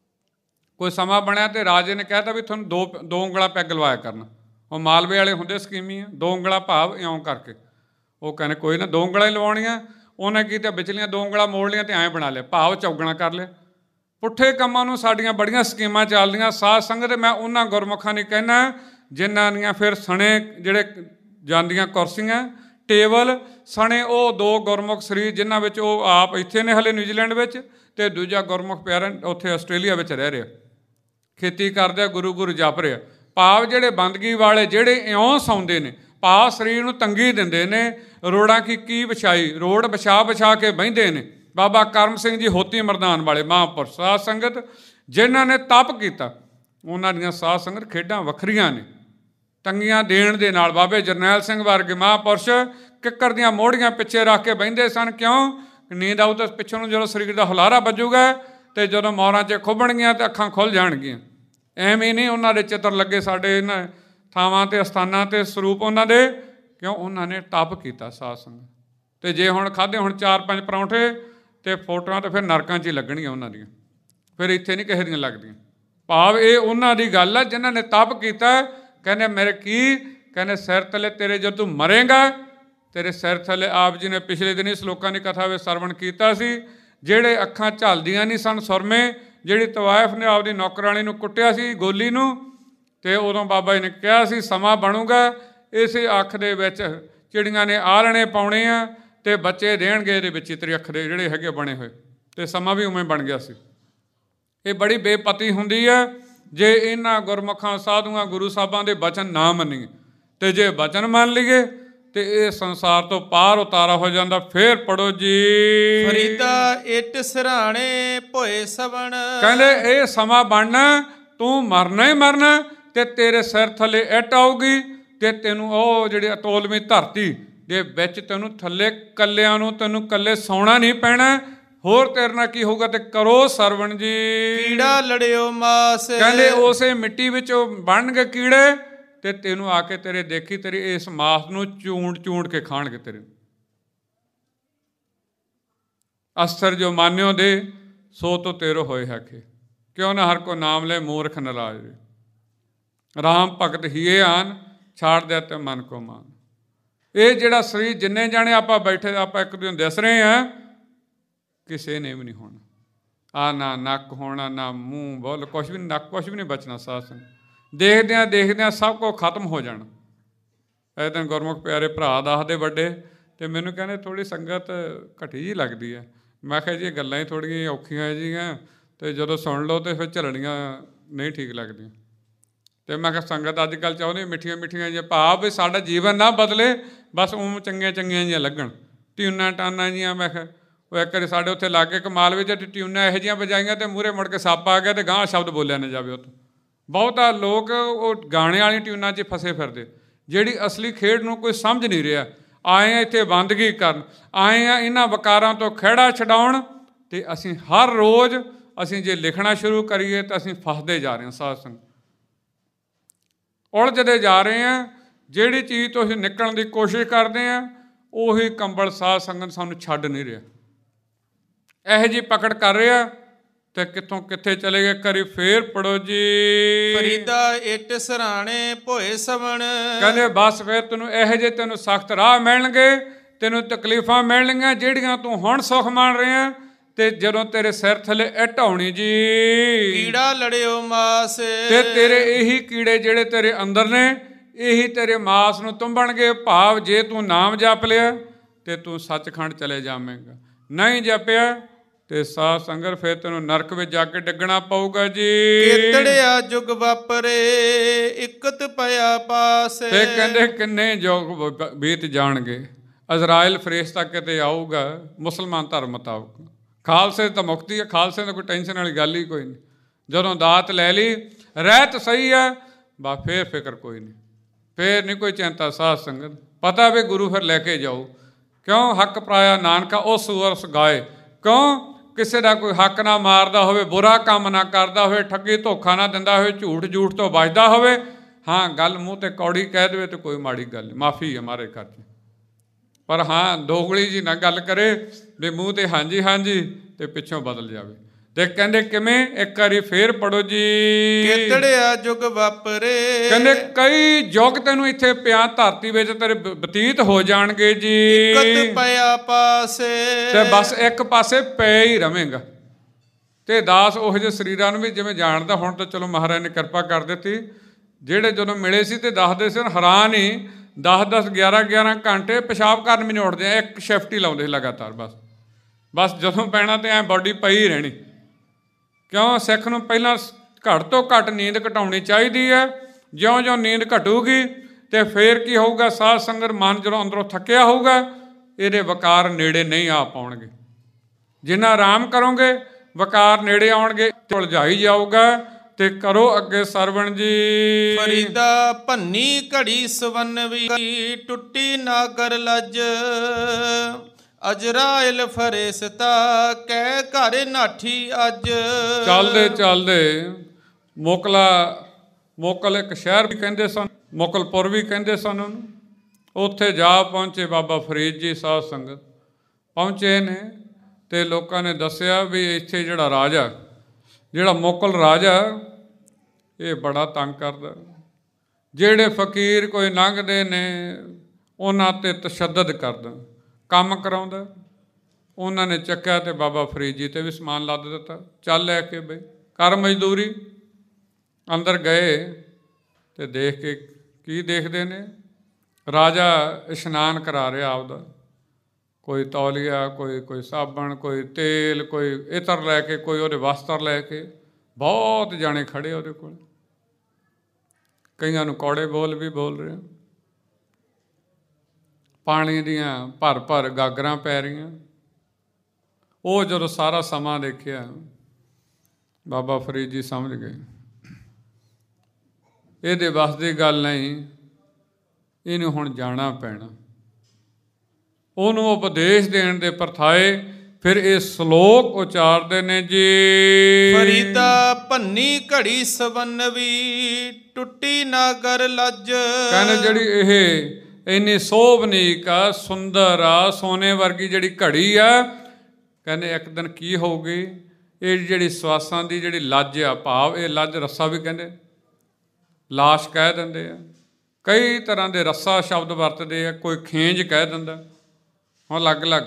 ਕੋਈ ਸਮਾਂ ਬਣਿਆ ਤੇ ਰਾਜੇ ਨੇ ਕਹਿ ਤਾ ਵੀ ਤੁਹਾਨੂੰ ਦੋ ਦੋ ਉਂਗਲਾਂ ਪੈਗ ਲਵਾਇਆ ਕਰਨਾ। ਉਹ ਮਾਲਵੇ ਵਾਲੇ ਹੁੰਦੇ ਸਕੀਮੀ ਆ, ਦੋ ਉਂਗਲਾਂ ਭਾਵ ਇਉਂ ਕਰਕੇ। ਉਹ ਕਹਿੰਦੇ ਕੋਈ ਨਾ, ਦੋ ਉਂਗਲਾਂ ਹੀ ਲਵਾਉਣੀਆਂ। ਉਹਨੇ ਕੀ ਤਾਂ ਵਿਚਲੀਆਂ ਦੋ ਉਂਗਲਾਂ ਮੋੜ ਲਈਆਂ ਤੇ ਐਂ ਬਣਾ ਲਿਆ, ਭਾਵ ਚੌਗਣਾ ਕਰ ਲਿਆ। ਪੁੱਠੇ ਕੰਮਾਂ ਨੂੰ ਸਾਡੀਆਂ ਬੜੀਆਂ ਸਕੀਮਾਂ ਚੱਲਦੀਆਂ ਸਾਧ ਸੰਗਤ। ਮੈਂ ਉਹਨਾਂ ਗੁਰਮੁਖਾਂ ਨੇ ਕਹਿਣਾ ਜਿਨ੍ਹਾਂ ਦੀਆਂ ਫਿਰ ਸਣੇ ਜਿਹੜੇ ਜਾਂਦੀਆਂ ਕੁਰਸੀਆਂ ਟੇਬਲ ਸਣੇ, ਉਹ ਦੋ ਗੁਰਮੁਖ ਸਰੀਰ ਜਿਨ੍ਹਾਂ ਵਿੱਚ ਉਹ ਆਪ ਇੱਥੇ ਨੇ ਹਲੇ ਨਿਊਜ਼ੀਲੈਂਡ ਵਿੱਚ, ਤੇ ਦੂਜਾ ਗੁਰਮੁਖ ਪਿਆਰਾ ਉੱਥੇ ਆਸਟ੍ਰੇਲੀਆ ਵਿੱਚ ਰਹਿ ਰਿਹਾ, ਖੇਤੀ ਕਰਦੇ, ਗੁਰੂ ਗੁਰੂ ਜਪ ਰਿਹਾ। ਭਾਵ ਜਿਹੜੇ ਬੰਦਗੀ ਵਾਲੇ ਜਿਹੜੇ ਇਉਂ ਸੌਂਦੇ ਨੇ, ਭਾਵ ਸਰੀਰ ਨੂੰ ਤੰਗੀ ਦਿੰਦੇ ਨੇ। ਰੋੜਾਂ ਕੀ ਕੀ ਵਿਛਾਈ, ਰੋੜ ਵਿਛਾ ਵਿਛਾ ਕੇ ਬਹਿੰਦੇ ਨੇ। ਬਾਬਾ ਕਰਮ ਸਿੰਘ ਜੀ ਹੋਤੀ ਮਰਦਾਨ ਵਾਲੇ ਮਹਾਂਪੁਰਸ਼ ਸਾਧ ਸੰਗਤ ਜਿਨ੍ਹਾਂ ਨੇ ਤਪ ਕੀਤਾ, ਉਹਨਾਂ ਦੀਆਂ ਸਾਧ ਸੰਗਤ ਖੇਡਾਂ ਵੱਖਰੀਆਂ ਨੇ। ਤੰਗੀਆਂ ਦੇਣ ਦੇ ਨਾਲ ਬਾਬੇ ਜਰਨੈਲ ਸਿੰਘ ਵਰਗੇ ਮਹਾਂਪੁਰਸ਼ ਕਿੱਕਰ ਦੀਆਂ ਮੋੜੀਆਂ ਪਿੱਛੇ ਰੱਖ ਕੇ ਬਹਿੰਦੇ ਸਨ। ਕਿਉਂ? ਨੀਂਦ ਆਊ ਤਾਂ ਪਿੱਛੋਂ ਨੂੰ ਜਦੋਂ ਸਰੀਰ ਦਾ ਹੁਲਾਰਾ ਵੱਜੂਗਾ ਤੇ ਜਦੋਂ ਮੌਰਾਂ 'ਚ ਖੁੱਭਣਗੀਆਂ ਤੇ ਅੱਖਾਂ ਖੁੱਲ੍ਹ ਜਾਣਗੀਆਂ। ਐਵੇਂ ਨਹੀਂ ਉਹਨਾਂ ਦੇ ਚਿੱਤਰ ਲੱਗੇ ਸਾਡੇ ਇਹਨਾਂ ਥਾਵਾਂ 'ਤੇ, ਅਸਥਾਨਾਂ 'ਤੇ ਸਰੂਪ ਉਹਨਾਂ ਦੇ। ਕਿਉਂ? ਉਹਨਾਂ ਨੇ ਤਪ ਕੀਤਾ ਸਾਧ ਸੰਗਤ। ਤੇ ਜੇ ਹੁਣ ਖਾਧੇ ਹੁਣ ਚਾਰ ਪੰਜ ਪਰੌਂਠੇ ਤੇ ਫੋਟੋਆਂ ਤਾਂ ਫਿਰ ਨਰਕਾਂ 'ਚ ਹੀ ਲੱਗਣਗੀਆਂ ਉਹਨਾਂ ਦੀਆਂ, ਫਿਰ ਇੱਥੇ ਨਹੀਂ ਕਿਸੇ ਦੀਆਂ ਲੱਗਦੀਆਂ। ਭਾਵ ਇਹ ਉਹਨਾਂ ਦੀ ਗੱਲ ਆ ਜਿਨ੍ਹਾਂ ਨੇ ਤਪ ਕੀਤਾ। ਕਹਿੰਦੇ ਮੇਰੇ ਕੀ ਕਹਿੰਦੇ ਸਿਰ ਥੱਲੇ ਤੇਰੇ ਜਦੋਂ ਤੂੰ ਮਰੇਂਗਾ, ਤੇਰੇ ਸਿਰ ਥੱਲੇ ਆਪ ਜੀ ਨੇ ਪਿਛਲੇ ਦਿਨ ਸ਼ਲੋਕਾਂ ਦੀ ਕਥਾ ਵਿੱਚ ਸਰਵਣ ਕੀਤਾ ਸੀ। ਜਿਹੜੇ ਅੱਖਾਂ ਝੱਲਦੀਆਂ ਨਹੀਂ ਸਨ ਸੁਰਮੇ, ਜਿਹੜੀ ਤਵਾਇਫ ਨੇ ਆਪਦੀ ਨੌਕਰਾਣੀ ਨੂੰ ਕੁੱਟਿਆ ਸੀ ਗੋਲੀ ਨੂੰ, ਤੇ ਉਦੋਂ ਬਾਬਾ ਜੀ ਨੇ ਕਿਹਾ ਸੀ ਸਮਾਂ ਬਣੂਗਾ, ਇਸੇ ਅੱਖ ਦੇ ਵਿੱਚ ਚਿੜੀਆਂ ਨੇ ਆਲਣੇ ਪਾਉਣੇ ਆ ਤੇ ਬੱਚੇ ਦੇਣਗੇ ਇਹਦੇ ਵਿੱਚ ਤੇਰੇ ਅੱਖ ਦੇ ਜਿਹੜੇ ਹੈਗੇ ਬਣੇ ਹੋਏ। ਤੇ ਸਮਾਂ ਵੀ ਉਵੇਂ ਬਣ ਗਿਆ ਸੀ। ਇਹ ਬੜੀ ਬੇਪਤੀ ਹੁੰਦੀ ਹੈ ਜੇ ਇਹਨਾਂ ਗੁਰਮੁਖਾਂ ਸਾਧੂਆਂ ਗੁਰੂ ਸਾਹਿਬਾਂ ਦੇ ਬਚਨ ਨਾ ਮੰਨੀਏ। ਤੇ ਜੇ ਬਚਨ ਮੰਨ ਲਈਏ ਤੇ ਇਹ ਸੰਸਾਰ ਤੋਂ ਪਾਰ ਉਤਾਰਾ ਹੋ ਜਾਂਦਾ। ਫੇਰ ਪੜੋ ਜੀ। ਫਰੀਦਾ ਇੱਟ ਸਿਰਹਾਣੇ ਭੋਏ ਸਵਣ। ਕਹਿੰਦੇ ਇਹ ਸਮਾਂ ਬਣਨਾ, ਤੂੰ ਮਰਨਾ ਹੀ ਮਰਨਾ ਤੇ ਤੇਰੇ ਸਿਰ ਥੱਲੇ ਇੱਟ ਆਊਗੀ ਤੇ ਤੈਨੂੰ ਉਹ ਜਿਹੜੀ ਅਤੋਲਵੀਂ ਧਰਤੀ ਦੇ ਵਿੱਚ ਤੈਨੂੰ ਥੱਲੇ ਕੱਲਿਆਂ ਨੂੰ ਤੈਨੂੰ ਕੱਲੇ ਸੌਣਾ ਨਹੀਂ ਪੈਣਾ। ਹੋਰ ਤੇਰੇ ਨਾਲ ਕੀ ਹੋਊਗਾ? ਤੇ ਕਰੋ ਸਰਵਣ ਜੀ ਕੀੜਾ ਲੜਿਓ ਮਾਸ। ਕਹਿੰਦੇ ਉਸੇ ਮਿੱਟੀ ਵਿੱਚੋਂ ਬਣਨਗੇ ਕੀੜੇ ਤੇ ਤੈਨੂੰ ਆ ਕੇ ਤੇਰੇ ਦੇਖੀ ਤੇਰੀ ਇਸ ਮਾਸ ਨੂੰ ਚੂੰਡ ਚੂੰਡ ਕੇ ਖਾਣਗੇ ਤੇਰੇ। ਅਸਰ ਜੋ ਮਾਨਿਓ ਦੇ ਸੋ ਤੋ ਤੇਰੋ ਹੋਏ ਹੈਕੇ, ਕਿਉਂ ਨਾ ਹਰ ਕੋ ਨਾਮ ਲੈ ਮੂਰਖ ਨਲਾਜ ਵੇ। ਰਾਮ ਭਗਤ ਹੀਏ ਆਨ ਛਾੜ ਦਿਆ ਤੇ ਮਨ ਕੋ ਮਾਨ। ਇਹ ਜਿਹੜਾ ਸਰੀਰ ਜਿੰਨੇ ਜਾਣੇ ਆਪਾਂ ਬੈਠੇ ਆਪਾਂ ਇੱਕ ਦੂਜੇ ਨੂੰ ਦਿਸ ਰਹੇ ਹਾਂ, ਕਿਸੇ ਨੇ ਵੀ ਨਹੀਂ ਹੋਣਾ। ਆ ਨਾ ਨੱਕ ਹੋਣਾ, ਨਾ ਮੂੰਹ ਬੋਲ, ਕੁਛ ਵੀ ਨੱਕ ਕੁਛ ਵੀ ਨਹੀਂ ਬਚਣਾ। ਸਾਧ ਸੰਗਤ ਦੇਖਦਿਆਂ ਦੇਖਦਿਆਂ ਸਭ ਕੁਝ ਖਤਮ ਹੋ ਜਾਣਾ। ਇਹ ਦਿਨ ਗੁਰਮੁਖ ਪਿਆਰੇ ਭਰਾ ਦੱਸਦੇ ਵੱਡੇ, ਅਤੇ ਮੈਨੂੰ ਕਹਿੰਦੇ ਥੋੜ੍ਹੀ ਸੰਗਤ ਘਟੀ ਜਿਹੀ ਲੱਗਦੀ ਹੈ। ਮੈਂ ਕਿਹਾ ਜੀ ਇਹ ਗੱਲਾਂ ਹੀ ਥੋੜ੍ਹੀਆਂ ਔਖੀਆਂ ਜਿਹੀਆਂ, ਅਤੇ ਜਦੋਂ ਸੁਣ ਲਓ ਤਾਂ ਫਿਰ ਝੱਲਣੀਆਂ ਨਹੀਂ ਠੀਕ ਲੱਗਦੀਆਂ। ਅਤੇ ਮੈਂ ਕਿਹਾ ਸੰਗਤ ਅੱਜ ਕੱਲ੍ਹ ਚਾਹੁੰਦੀ ਮਿੱਠੀਆਂ ਮਿੱਠੀਆਂ ਜਿਹੀਆਂ ਭਾਵ ਵੀ ਸਾਡਾ ਜੀਵਨ ਨਾ ਬਦਲੇ, ਬਸ ਉਹ ਚੰਗੀਆਂ ਚੰਗੀਆਂ ਜਿਹੀਆਂ ਲੱਗਣ, ਟਿਊਨਾਂ ਟਾਨਾਂ ਜਿਹੀਆਂ। ਮੈਂ ਕਿਹਾ ਉਹ ਇੱਕ ਵਾਰੀ ਸਾਡੇ ਉੱਥੇ ਲਾਗੇ ਕਮਾਲ ਵਿੱਚ ਟਿਊਨਾਂ ਇਹੋ ਜਿਹੀਆਂ ਵਜਾਈਆਂ ਅਤੇ ਮੂਹਰੇ ਮੁੜ ਕੇ ਸੱਪ ਆ ਗਿਆ ਅਤੇ ਗਾਂਹ ਸ਼ਬਦ ਬੋਲਿਆ ਨਾ ਜਾਵੇ। ਉੱਥੇ ਬਹੁਤਾ ਲੋਕ ਉਹ ਗਾਣੇ ਵਾਲੀਆਂ ਟਿਊਨਾਂ 'ਚ ਫਸੇ ਫਿਰਦੇ, ਜਿਹੜੀ ਅਸਲੀ ਖੇਡ ਨੂੰ ਕੋਈ ਸਮਝ ਨਹੀਂ ਰਿਹਾ। ਆਏ ਆ ਇੱਥੇ ਬੰਦਗੀ ਕਰਨ, ਆਏ ਆ ਇਹਨਾਂ ਵਕਾਰਾਂ ਤੋਂ ਖਹਿੜਾ ਛਡਾਉਣ, ਅਤੇ ਅਸੀਂ ਹਰ ਰੋਜ਼ ਅਸੀਂ ਜੇ ਲਿਖਣਾ ਸ਼ੁਰੂ ਕਰੀਏ ਤਾਂ ਅਸੀਂ ਫਸਦੇ ਜਾ ਰਹੇ ਹਾਂ। ਸਾਧ ਸੰਗਤ ਉਲਝਦੇ ਜਾ ਰਹੇ ਹਾਂ। ਜਿਹੜੀ ਚੀਜ਼ ਤੋਂ ਅਸੀਂ ਨਿਕਲਣ ਦੀ ਕੋਸ਼ਿਸ਼ ਕਰਦੇ ਹਾਂ ਉਹੀ ਕੰਬਲ ਸਾਧ ਸੰਗਤ ਸਾਨੂੰ ਛੱਡ ਨਹੀਂ ਰਿਹਾ, ਇਹੋ ਜਿਹੀ ਪਕੜ ਕਰ ਰਿਹਾ ਤੇ ਕਿੱਥੋਂ ਕਿੱਥੇ ਚਲੇ ਗਏ। ਕਰੀ ਫੇਰ ਪੜੋ ਜੀ ਫਰੀਦਾ ਇੱਟ ਸਰਾਣੇ ਭੋਏ ਸਵਣ। ਕਹਿੰਦੇ ਬਸ ਫਿਰ ਤੈਨੂੰ ਇਹੋ ਜਿਹੇ ਤੈਨੂੰ ਸਖਤ ਰਾਹ ਮਿਲਣਗੇ, ਤੈਨੂੰ ਤਕਲੀਫਾਂ ਮਿਲਣਗੀਆਂ ਜਿਹੜੀਆਂ ਤੂੰ ਹੁਣ ਸੁੱਖ ਮੰਨ ਰਿਹਾ, ਤੇ ਜਦੋਂ ਤੇਰੇ ਸਿਰ ਥੱਲੇ ਇੱਟ ਆਉਣੀ ਜੀ ਕੀੜਾ ਲੜਿਓ ਮਾਸ। ਤੇ ਤੇਰੇ ਇਹੀ ਕੀੜੇ ਜਿਹੜੇ ਤੇਰੇ ਅੰਦਰ ਨੇ ਇਹੀ ਤੇਰੇ ਮਾਸ ਨੂੰ ਤੁੰਬਣਗੇ। ਭਾਵ ਜੇ ਤੂੰ ਨਾਮ ਜਪ ਲਿਆ ਤੇ ਤੂੰ ਸੱਚਖੰਡ ਚਲੇ ਜਾਵੇਂਗਾ, ਨਹੀਂ ਜਪਿਆ ਤੇ ਸਾਧ ਸੰਗਤ ਫਿਰ ਤੈਨੂੰ ਨਰਕ ਵਿੱਚ ਜਾ ਕੇ ਡਿੱਗਣਾ ਪਊਗਾ ਜੀ। ਕੇਤੜਿਆ ਜੁਗ ਵਾਪਰੇ ਇਕਤ ਪਿਆ ਪਾਸ। ਤੇ ਕਹਿੰਦੇ ਕਿੰਨੇ ਯੁੱਗ ਬੀਤ ਜਾਣਗੇ, ਅਜ਼ਰਾਇਲ ਫਰਿਸ਼ਤਾ ਕਿਤੇ ਆਊਗਾ ਮੁਸਲਮਾਨ ਧਰਮ ਮੁਤਾਬਕ। ਖਾਲਸੇ ਤਾਂ ਮੁਕਤੀ ਹੈ, ਖਾਲਸੇ ਤਾਂ ਕੋਈ ਟੈਨਸ਼ਨ ਵਾਲੀ ਗੱਲ ਹੀ ਕੋਈ ਨਹੀਂ। ਜਦੋਂ ਦਾਤ ਲੈ ਲਈ ਰਹਿਤ ਸਹੀ ਹੈ ਬਸ ਫੇਰ ਫਿਕਰ ਕੋਈ ਨਹੀਂ, ਫੇਰ ਨਹੀਂ ਕੋਈ ਚਿੰਤਾ। ਸਾਧ ਸੰਗਤ ਪਤਾ ਵੀ ਗੁਰੂ ਫਿਰ ਲੈ ਕੇ ਜਾਓ। ਕਿਉਂ ਹੱਕ ਪਰਾਇਆ ਨਾਨਕਾ ਉਹ ਸੂਰਸ ਗਾਏ। ਕਿਉਂ ਕਿਸੇ ਦਾ ਕੋਈ ਹੱਕ ਨਾ ਮਾਰਦਾ ਹੋਵੇ, ਬੁਰਾ ਕੰਮ ਨਾ ਕਰਦਾ ਹੋਵੇ, ਠੱਗੀ ਧੋਖਾ ਨਾ ਦਿੰਦਾ ਹੋਵੇ, ਝੂਠ ਝੂਠ ਤੋਂ ਬਚਦਾ ਹੋਵੇ। ਹਾਂ ਗੱਲ ਮੂੰਹ 'ਤੇ ਕੌੜੀ ਕਹਿ ਦੇਵੇ ਤਾਂ ਕੋਈ ਮਾੜੀ ਗੱਲ ਨਹੀਂ, ਮਾਫੀ ਹੈ ਮਾਰੇ ਘਰ 'ਚ। ਪਰ ਹਾਂ ਦੋਗਲੀ ਜੀ ਨਾ ਗੱਲ ਕਰੇ ਵੀ ਮੂੰਹ 'ਤੇ ਹਾਂਜੀ ਹਾਂਜੀ ਅਤੇ ਪਿੱਛੋਂ ਬਦਲ ਜਾਵੇ। ਤੇ ਕਹਿੰਦੇ ਕਿਵੇਂ? ਇੱਕ ਵਾਰੀ ਫੇਰ ਪੜੋ ਜੀ ਕੇਤੜਿਆ ਜੁਗ ਵਾਪਰੇ। ਕਹਿੰਦੇ ਕਈ ਯੁੱਗ ਤੈਨੂੰ ਇੱਥੇ ਪਿਆ ਧਰਤੀ ਵਿੱਚ ਤੇਰੇ ਬਤੀਤ ਹੋ ਜਾਣਗੇ ਜੀ। ਇਕਤ ਪਿਆ ਪਾਸੇ ਤੇ ਬਸ ਇੱਕ ਪਾਸੇ ਪੈ ਹੀ ਰਵੇਂਗਾ। ਤੇ ਦਾਸ ਉਹੋ ਜਿਹੇ ਸਰੀਰਾਂ ਨੂੰ ਵੀ ਜਿਵੇਂ ਜਾਣਦਾ, ਹੁਣ ਤਾਂ ਚਲੋ ਮਹਾਰਾਜ ਨੇ ਕਿਰਪਾ ਕਰ ਦਿੱਤੀ। ਜਿਹੜੇ ਜਦੋਂ ਮਿਲੇ ਸੀ ਤੇ ਦੱਸਦੇ ਸੀ ਹੈਰਾਨ ਹੀ ਦਸ ਦਸ ਗਿਆਰਾਂ ਗਿਆਰਾਂ ਘੰਟੇ ਪਿਸ਼ਾਬ ਕਰਨ ਵੀ ਨਹੀਂ ਉੱਠਦੇ, ਇੱਕ ਸ਼ਿਫਟ ਹੀ ਲਾਉਂਦੇ ਲਗਾਤਾਰ। ਬਸ ਬਸ ਜਦੋਂ ਪੈਣਾ ਤੇ ਐਂ ਬਾਡੀ ਪਈ ਰਹਿਣੀ। ਕਿਉਂ? ਸਿੱਖ ਨੂੰ ਪਹਿਲਾਂ ਘੱਟ ਤੋਂ ਘੱਟ ਨੀਂਦ ਘਟਾਉਣੀ ਚਾਹੀਦੀ ਹੈ। ਜਿਉਂ ਜਿਉਂ ਨੀਂਦ ਘਟੂਗੀ ਤੇ ਫੇਰ ਕੀ ਹੋਊਗਾ? ਸਾਧ ਸੰਗਤ ਮਨ ਜਦੋਂ ਅੰਦਰੋਂ ਥੱਕਿਆ ਹੋਊਗਾ ਇਹਦੇ ਵਕਾਰ ਨੇੜੇ ਨਹੀਂ ਆ ਪਾਉਣਗੇ। ਜਿੰਨਾ ਆਰਾਮ ਕਰੋਗੇ ਵਕਾਰ ਨੇੜੇ ਆਉਣਗੇ ਤੇ ਉਲਝਾਈ ਜਾਊਗਾ। ਤੇ ਕਰੋ ਅੱਗੇ ਸਰਵਣ ਜੀ। ਫਰੀਦਾ ਭੰਨੀ ਘੜੀ ਸਵੰਨਵੀ ਟੁੱਟੀ ਨਾਗਰ ਲੱਜ। ਅਜਰਾਇਲ ਫਰਿਸ਼ਤਾ ਕਹਿ ਘਰ ਨਾਠੀ ਅੱਜ। ਚੱਲਦੇ ਚੱਲਦੇ ਮੋਕਲਾ, ਮੋਕਲ ਇੱਕ ਸ਼ਹਿਰ ਵੀ ਕਹਿੰਦੇ ਸਨ, ਮੋਕਲਪੁਰ ਵੀ ਕਹਿੰਦੇ ਸਨ ਉਹਨੂੰ। ਉੱਥੇ ਜਾ ਪਹੁੰਚੇ ਬਾਬਾ ਫਰੀਦ ਜੀ। ਸਾਧ ਸੰਗਤ ਪਹੁੰਚੇ ਨੇ ਤੇ ਲੋਕਾਂ ਨੇ ਦੱਸਿਆ ਵੀ ਇੱਥੇ ਜਿਹੜਾ ਰਾਜਾ, ਜਿਹੜਾ ਮੋਕਲ ਰਾਜਾ, ਇਹ ਬੜਾ ਤੰਗ ਕਰਦਾ। ਜਿਹੜੇ ਫਕੀਰ ਕੋਈ ਲੰਘਦੇ ਨੇ ਉਹਨਾਂ 'ਤੇ ਤਸ਼ੱਦਦ ਕਰਦਾ, ਕੰਮ ਕਰਾਉਂਦਾ। ਉਹਨਾਂ ਨੇ ਚੱਕਿਆ ਤੇ ਬਾਬਾ ਫਰੀਦ ਜੀ 'ਤੇ ਵੀ ਸਮਾਨ ਲੱਦ ਦਿੱਤਾ। ਚੱਲ ਲੈ ਕੇ ਬਈ ਕਰ ਮਜ਼ਦੂਰੀ। ਅੰਦਰ ਗਏ ਤੇ ਦੇਖ ਕੇ ਕੀ ਦੇਖਦੇ ਨੇ? ਰਾਜਾ ਇਸ਼ਨਾਨ ਕਰਾ ਰਿਹਾ ਆਪਦਾ। ਕੋਈ ਤੌਲੀਆ, ਕੋਈ ਕੋਈ ਸਾਬਣ, ਕੋਈ ਤੇਲ, ਕੋਈ ਇਤਰ ਲੈ ਕੇ, ਕੋਈ ਉਹਦੇ ਵਸਤਰ ਲੈ ਕੇ। ਬਹੁਤ ਜਾਣੇ ਖੜੇ ਉਹਦੇ ਕੋਲ, ਕਈਆਂ ਨੂੰ ਕੌੜੇ ਬੋਲ ਵੀ ਬੋਲ ਰਹੇ। ਪਾਣੀ ਦੀਆਂ ਭਰ ਭਰ ਗਾਗਰਾਂ ਪੈ ਰਹੀਆਂ। ਉਹ ਜਦੋਂ ਸਾਰਾ ਸਮਾਂ ਦੇਖਿਆ ਬਾਬਾ ਫਰੀਦ ਜੀ ਸਮਝ ਗਏ ਇਹਦੇ ਵੱਸ ਦੀ ਗੱਲ ਨਹੀਂ, ਇਹਨੂੰ ਹੁਣ ਜਾਣਾ ਪੈਣਾ। ਉਹਨੂੰ ਉਪਦੇਸ਼ ਦੇਣ ਦੇ ਪਰਥਾਏ ਫਿਰ ਇਹ ਸ਼ਲੋਕ ਉਚਾਰਦੇ ਨੇ ਜੀ। ਫਰੀਦਾ ਭੰਨੀ ਘੜੀ ਸਵੰਨਵੀ, ਟੁੱਟੀ ਨਾਗਰ ਲੱਜ। ਕਹਿੰਦੇ ਜਿਹੜੀ ਇਹ ਇੰਨੀ ਸੋਭਨੀਕ ਆ, ਸੁੰਦਰ ਆ, ਸੋਨੇ ਵਰਗੀ ਜਿਹੜੀ ਘੜੀ ਆ, ਕਹਿੰਦੇ ਇੱਕ ਦਿਨ ਕੀ ਹੋਊਗੀ, ਇਹ ਜਿਹੜੀ ਸਵਾਸਾਂ ਦੀ ਜਿਹੜੀ ਲੱਜ ਆ, ਭਾਵ ਇਹ ਲੱਜ ਰੱਸਾ ਵੀ ਕਹਿੰਦੇ, ਲਾਸ਼ ਕਹਿ ਦਿੰਦੇ ਆ, ਕਈ ਤਰ੍ਹਾਂ ਦੇ ਰੱਸਾ ਸ਼ਬਦ ਵਰਤਦੇ ਆ, ਕੋਈ ਖੇਂਜ ਕਹਿ ਦਿੰਦਾ, ਹੁਣ ਅਲੱਗ ਅਲੱਗ।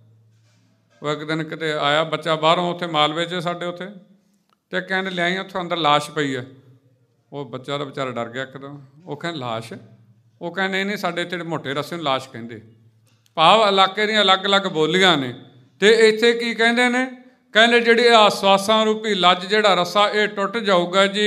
ਉਹ ਇੱਕ ਦਿਨ ਕਿਤੇ ਆਇਆ ਬੱਚਾ ਬਾਹਰੋਂ, ਉੱਥੇ ਮਾਲਵੇ 'ਚ ਸਾਡੇ ਉੱਥੇ, ਅਤੇ ਕਹਿੰਦੇ ਲਿਆਈ ਉੱਥੋਂ ਅੰਦਰ ਲਾਸ਼ ਪਈ ਆ। ਉਹ ਬੱਚਾ ਦਾ ਵਿਚਾਰਾ ਡਰ ਗਿਆ ਇੱਕਦਮ। ਉਹ ਕਹਿੰਦੇ ਲਾਸ਼? ਉਹ ਕਹਿੰਦੇ ਨਹੀਂ ਨਹੀਂ, ਸਾਡੇ ਇੱਥੇ ਮੋਟੇ ਰੱਸੇ ਨੂੰ ਲਾਸ਼ ਕਹਿੰਦੇ। ਭਾਵ ਇਲਾਕੇ ਦੀਆਂ ਅਲੱਗ ਅਲੱਗ ਬੋਲੀਆਂ ਨੇ। ਅਤੇ ਇੱਥੇ ਕੀ ਕਹਿੰਦੇ ਨੇ, ਕਹਿੰਦੇ ਜਿਹੜੀ ਆ ਸਵਾਸਾਂ ਰੂਪੀ ਲੱਜ, ਜਿਹੜਾ ਰੱਸਾ, ਇਹ ਟੁੱਟ ਜਾਊਗਾ ਜੀ।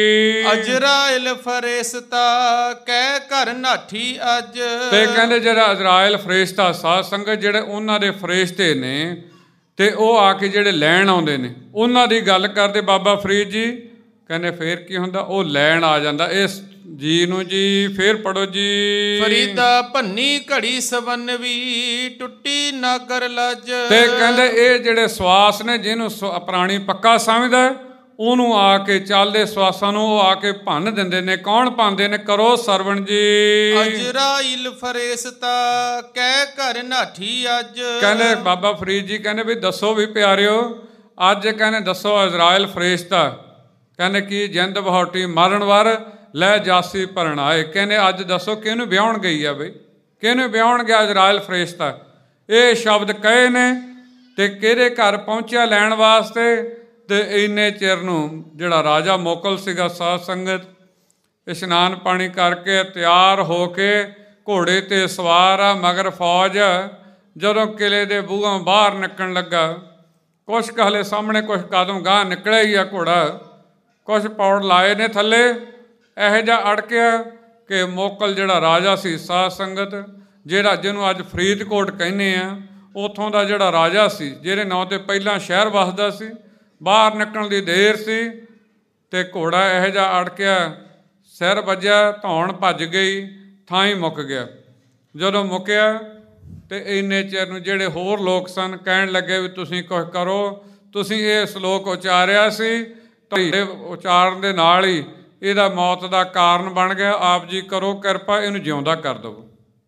ਅਜਰਾਇਲ ਫਰੇਸਤਾ ਕਹਿ ਘਰ ਨਾਠੀ ਅੱਜ। ਤੇ ਕਹਿੰਦੇ ਜਿਹੜਾ ਅਜਰਾਇਲ ਫਰੇਸ਼ਤਾ, ਸਾਧ ਸੰਗਤ ਜਿਹੜੇ ਉਹਨਾਂ ਦੇ ਫਰੇਸ਼ਤੇ ਨੇ, ਤੇ ਉਹ ਆ ਕੇ ਜਿਹੜੇ ਲੈਣ ਆਉਂਦੇ ਨੇ, ਉਹਨਾਂ ਦੀ ਗੱਲ ਕਰਦੇ ਬਾਬਾ ਫਰੀਦ ਜੀ। ਕਹਿੰਦੇ ਫੇਰ ਕੀ ਹੁੰਦਾ, ਉਹ ਲੈਣ ਆ ਜਾਂਦਾ ਇਸ ਜੀ ਨੂੰ ਜੀ। ਫੇਰ ਪੜੋ ਜੀ। ਫਰੀਦਾ ਭੰਨੀ ਘੜੀ ਸਵੰਨਵੀ, ਟੁੱਟੀ ਨਾਗਰ ਲੱਜ। ਤੇ ਕਹਿੰਦੇ ਇਹ ਜਿਹੜੇ ਸਵਾਸ ਨੇ, ਜਿਹਨੂੰ ਪ੍ਰਾਣੀ ਪੱਕਾ ਸਮਝਦਾ, ਉਹਨੂੰ ਆ ਕੇ ਚੱਲਦੇ ਸਵਾਸਾਂ ਨੂੰ ਉਹ ਆ ਕੇ ਭੰਨ ਦਿੰਦੇ ਨੇ। ਕੌਣ ਭੰਨਦੇ ਨੇ, ਕਰੋ ਸਰਵਣ ਜੀ। ਅਜਰਾਇਲ ਫਰੇਸਤਾ ਕਹਿ ਘਰ ਨਾਠੀ ਅੱਜ। ਕਹਿੰਦੇ ਬਾਬਾ ਫਰੀਦ ਜੀ ਕਹਿੰਦੇ ਵੀ ਦੱਸੋ ਵੀ ਪਿਆਰਿਓ, ਅੱਜ ਕਹਿੰਦੇ ਦੱਸੋ ਅਜਰਾਇਲ ਫਰੇਸ਼ਤਾ, ਕਹਿੰਦੇ ਕੀ ਜਿੰਦ ਬਹੌਟੀ ਮਾਰਨ ਵਾਰ ਲੈ ਜਾਸੀ ਭਰਨ ਆਏ। ਕਹਿੰਦੇ ਅੱਜ ਦੱਸੋ ਕਿਹਨੂੰ ਵਿਆਹੁਣ ਗਈ ਆ ਬਈ, ਕਿਹਨੂੰ ਵਿਆਹੁਣ ਗਿਆ ਅਜਰਾਇਲ ਫਰੇਸ਼ਤਾ। ਇਹ ਸ਼ਬਦ ਕਹੇ ਨੇ ਤੇ ਕਿਹਦੇ ਘਰ ਪਹੁੰਚਿਆ ਲੈਣ ਵਾਸਤੇ। ਤੇ ਇੰਨੇ ਚਿਰ ਨੂੰ ਜਿਹੜਾ ਰਾਜਾ ਮੋਕਲ ਸੀਗਾ, ਸਾਧ ਸੰਗਤ, ਇਸ਼ਨਾਨ ਪਾਣੀ ਕਰਕੇ ਤਿਆਰ ਹੋ ਕੇ ਘੋੜੇ 'ਤੇ ਸਵਾਰ ਆ, ਮਗਰ ਫੌਜ। ਜਦੋਂ ਕਿਲੇ ਦੇ ਬੂਹਾਂ ਬਾਹਰ ਨਿਕਲਣ ਲੱਗਾ, ਕੁਛ ਕੁ ਹਲੇ ਸਾਹਮਣੇ, ਕੁਛ ਕਦਮ ਗਾਂਹ ਨਿਕਲਿਆ ਹੀ ਆ ਘੋੜਾ, ਕੁਛ ਪੌੜ ਲਾਏ ਨੇ ਥੱਲੇ। ਇਹੋ ਜਿਹਾ ਅੜਕਿਆ ਕਿ ਮੋਕਲ ਜਿਹੜਾ ਰਾਜਾ ਸੀ, ਸਾਧ ਸੰਗਤ, ਜਿਹੜਾ ਜਿਹਨੂੰ ਅੱਜ ਫਰੀਦਕੋਟ ਕਹਿੰਦੇ ਆ, ਉੱਥੋਂ ਦਾ ਜਿਹੜਾ ਰਾਜਾ ਸੀ, ਜਿਹਦੇ ਨਾਂ 'ਤੇ ਪਹਿਲਾਂ ਸ਼ਹਿਰ ਵਸਦਾ ਸੀ, ਬਾਹਰ ਨਿਕਲਣ ਦੀ ਦੇਰ ਸੀ ਅਤੇ ਘੋੜਾ ਇਹੋ ਜਿਹਾ ਅੜਕਿਆ, ਸਿਰ ਵੱਜਿਆ, ਧੌਣ ਭੱਜ ਗਈ, ਥਾਂ ਹੀ ਮੁੱਕ ਗਿਆ। ਜਦੋਂ ਮੁੱਕਿਆ ਅਤੇ ਇੰਨੇ ਚਿਰ ਨੂੰ ਜਿਹੜੇ ਹੋਰ ਲੋਕ ਸਨ ਕਹਿਣ ਲੱਗੇ ਵੀ ਤੁਸੀਂ ਕੁਛ ਕਰੋ, ਤੁਸੀਂ ਇਹ ਸ਼ਲੋਕ ਉਚਾਰਿਆ ਸੀ, ਤੁਹਾਡੇ ਉਚਾਰਨ ਦੇ ਨਾਲ ਹੀ ਇਹਦਾ ਮੌਤ ਦਾ ਕਾਰਨ ਬਣ ਗਿਆ, ਆਪ ਜੀ ਕਰੋ ਕਿਰਪਾ, ਇਹਨੂੰ ਜਿਉਂਦਾ ਕਰ ਦੇਵੋ।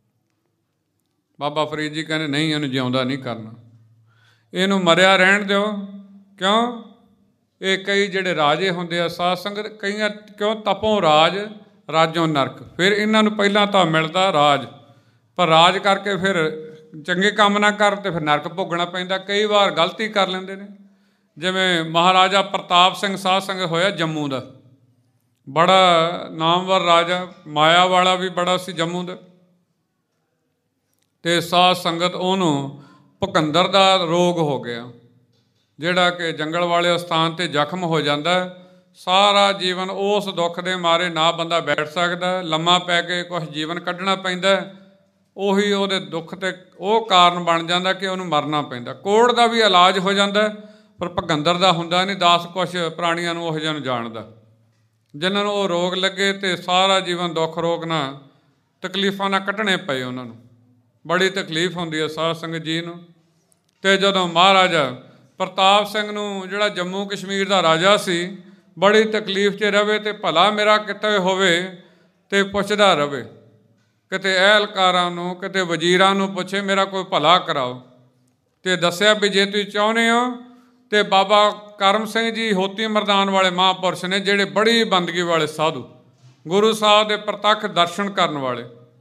ਬਾਬਾ ਫਰੀਦ ਜੀ ਕਹਿੰਦੇ ਨਹੀਂ, ਇਹਨੂੰ ਜਿਉਂਦਾ ਨਹੀਂ ਕਰਨਾ, ਇਹਨੂੰ ਮਰਿਆ ਰਹਿਣ ਦਿਓ। ਕਿਉਂ? ਇਹ ਕਈ ਜਿਹੜੇ ਰਾਜੇ ਹੁੰਦੇ ਆ, ਸਾਧ ਸੰਗਤ, ਕਈਆਂ ਕਿਉਂ ਤਪੋਂ ਰਾਜ ਰਾਜੋਂ ਨਰਕ। ਫਿਰ ਇਹਨਾਂ ਨੂੰ ਪਹਿਲਾਂ ਤਾਂ ਮਿਲਦਾ ਰਾਜ, ਪਰ ਰਾਜ ਕਰਕੇ ਫਿਰ ਚੰਗੇ ਕੰਮ ਨਾ ਕਰਨ ਤੇ ਫਿਰ ਨਰਕ ਭੋਗਣਾ ਪੈਂਦਾ। ਕਈ ਵਾਰ ਗਲਤੀ ਕਰ ਲੈਂਦੇ ਨੇ, ਜਿਵੇਂ ਮਹਾਰਾਜਾ ਪ੍ਰਤਾਪ ਸਿੰਘ ਸਾਧ ਸੰਗਤ ਹੋਇਆ ਜੰਮੂ ਦਾ, ਬੜਾ ਨਾਮਵਰ ਰਾਜਾ, ਮਾਇਆ ਵਾਲਾ ਵੀ ਬੜਾ ਸੀ ਜੰਮੂ ਦਾ। ਅਤੇ ਸਾਧ ਸੰਗਤ ਉਹਨੂੰ ਭੁਕੰਦਰ ਦਾ ਰੋਗ ਹੋ ਗਿਆ, ਜਿਹੜਾ ਕਿ ਜੰਗਲ ਵਾਲੇ ਸਥਾਨ 'ਤੇ ਜ਼ਖਮ ਹੋ ਜਾਂਦਾ। ਸਾਰਾ ਜੀਵਨ ਉਸ ਦੁੱਖ ਦੇ ਮਾਰੇ ਨਾ ਬੰਦਾ ਬੈਠ ਸਕਦਾ, ਲੰਮਾ ਪੈ ਕੇ ਕੁਛ ਜੀਵਨ ਕੱਢਣਾ ਪੈਂਦਾ। ਉਹੀ ਉਹਦੇ ਦੁੱਖ 'ਤੇ ਉਹ ਕਾਰਨ ਬਣ ਜਾਂਦਾ ਕਿ ਉਹਨੂੰ ਮਰਨਾ ਪੈਂਦਾ। ਕੋਹੜ ਦਾ ਵੀ ਇਲਾਜ ਹੋ ਜਾਂਦਾ, ਪਰ ਭੁਕੰਦਰ ਦਾ ਹੁੰਦਾ ਨਹੀਂ। ਦਾਸ ਕੁਛ ਪ੍ਰਾਣੀਆਂ ਨੂੰ ਉਹੋ ਜਿਹਾ ਨੂੰ ਜਾਣਦਾ, ਜਿਨ੍ਹਾਂ ਨੂੰ ਉਹ ਰੋਗ ਲੱਗੇ ਅਤੇ ਸਾਰਾ ਜੀਵਨ ਦੁੱਖ ਰੋਗ ਨਾਲ, ਤਕਲੀਫਾਂ ਨਾਲ ਕੱਢਣੇ ਪਏ ਉਹਨਾਂ ਨੂੰ। ਬੜੀ ਤਕਲੀਫ ਹੁੰਦੀ ਹੈ ਸਾਧ ਸੰਗਤ ਜੀ ਨੂੰ। ਅਤੇ ਜਦੋਂ ਮਹਾਰਾਜਾ ਪ੍ਰਤਾਪ ਸਿੰਘ ਨੂੰ, ਜਿਹੜਾ ਜੰਮੂ ਕਸ਼ਮੀਰ ਦਾ ਰਾਜਾ ਸੀ, ਬੜੀ ਤਕਲੀਫ 'ਚ ਰਵੇ ਅਤੇ ਭਲਾ ਮੇਰਾ ਕਿਤੇ ਹੋਵੇ ਅਤੇ ਪੁੱਛਦਾ ਰਵੇ, ਕਿਤੇ ਅਹਿਲਕਾਰਾਂ ਨੂੰ, ਕਿਤੇ ਵਜ਼ੀਰਾਂ ਨੂੰ ਪੁੱਛੇ ਮੇਰਾ ਕੋਈ ਭਲਾ ਕਰਾਓ। ਅਤੇ ਦੱਸਿਆ ਵੀ ਜੇ ਤੁਸੀਂ ਚਾਹੁੰਦੇ ਹੋ ਅਤੇ ਬਾਬਾ ਕਰਮ ਸਿੰਘ ਜੀ ਹੋਤੀ ਮਰਦਾਨ ਵਾਲੇ ਮਹਾਂਪੁਰਸ਼ ਨੇ, ਜਿਹੜੇ ਬੜੀ ਬੰਦਗੀ ਵਾਲੇ ਸਾਧੂ, ਗੁਰੂ ਸਾਹਿਬ ਦੇ ਪ੍ਰਤੱਖ ਦਰਸ਼ਨ ਕਰਨ ਵਾਲੇ,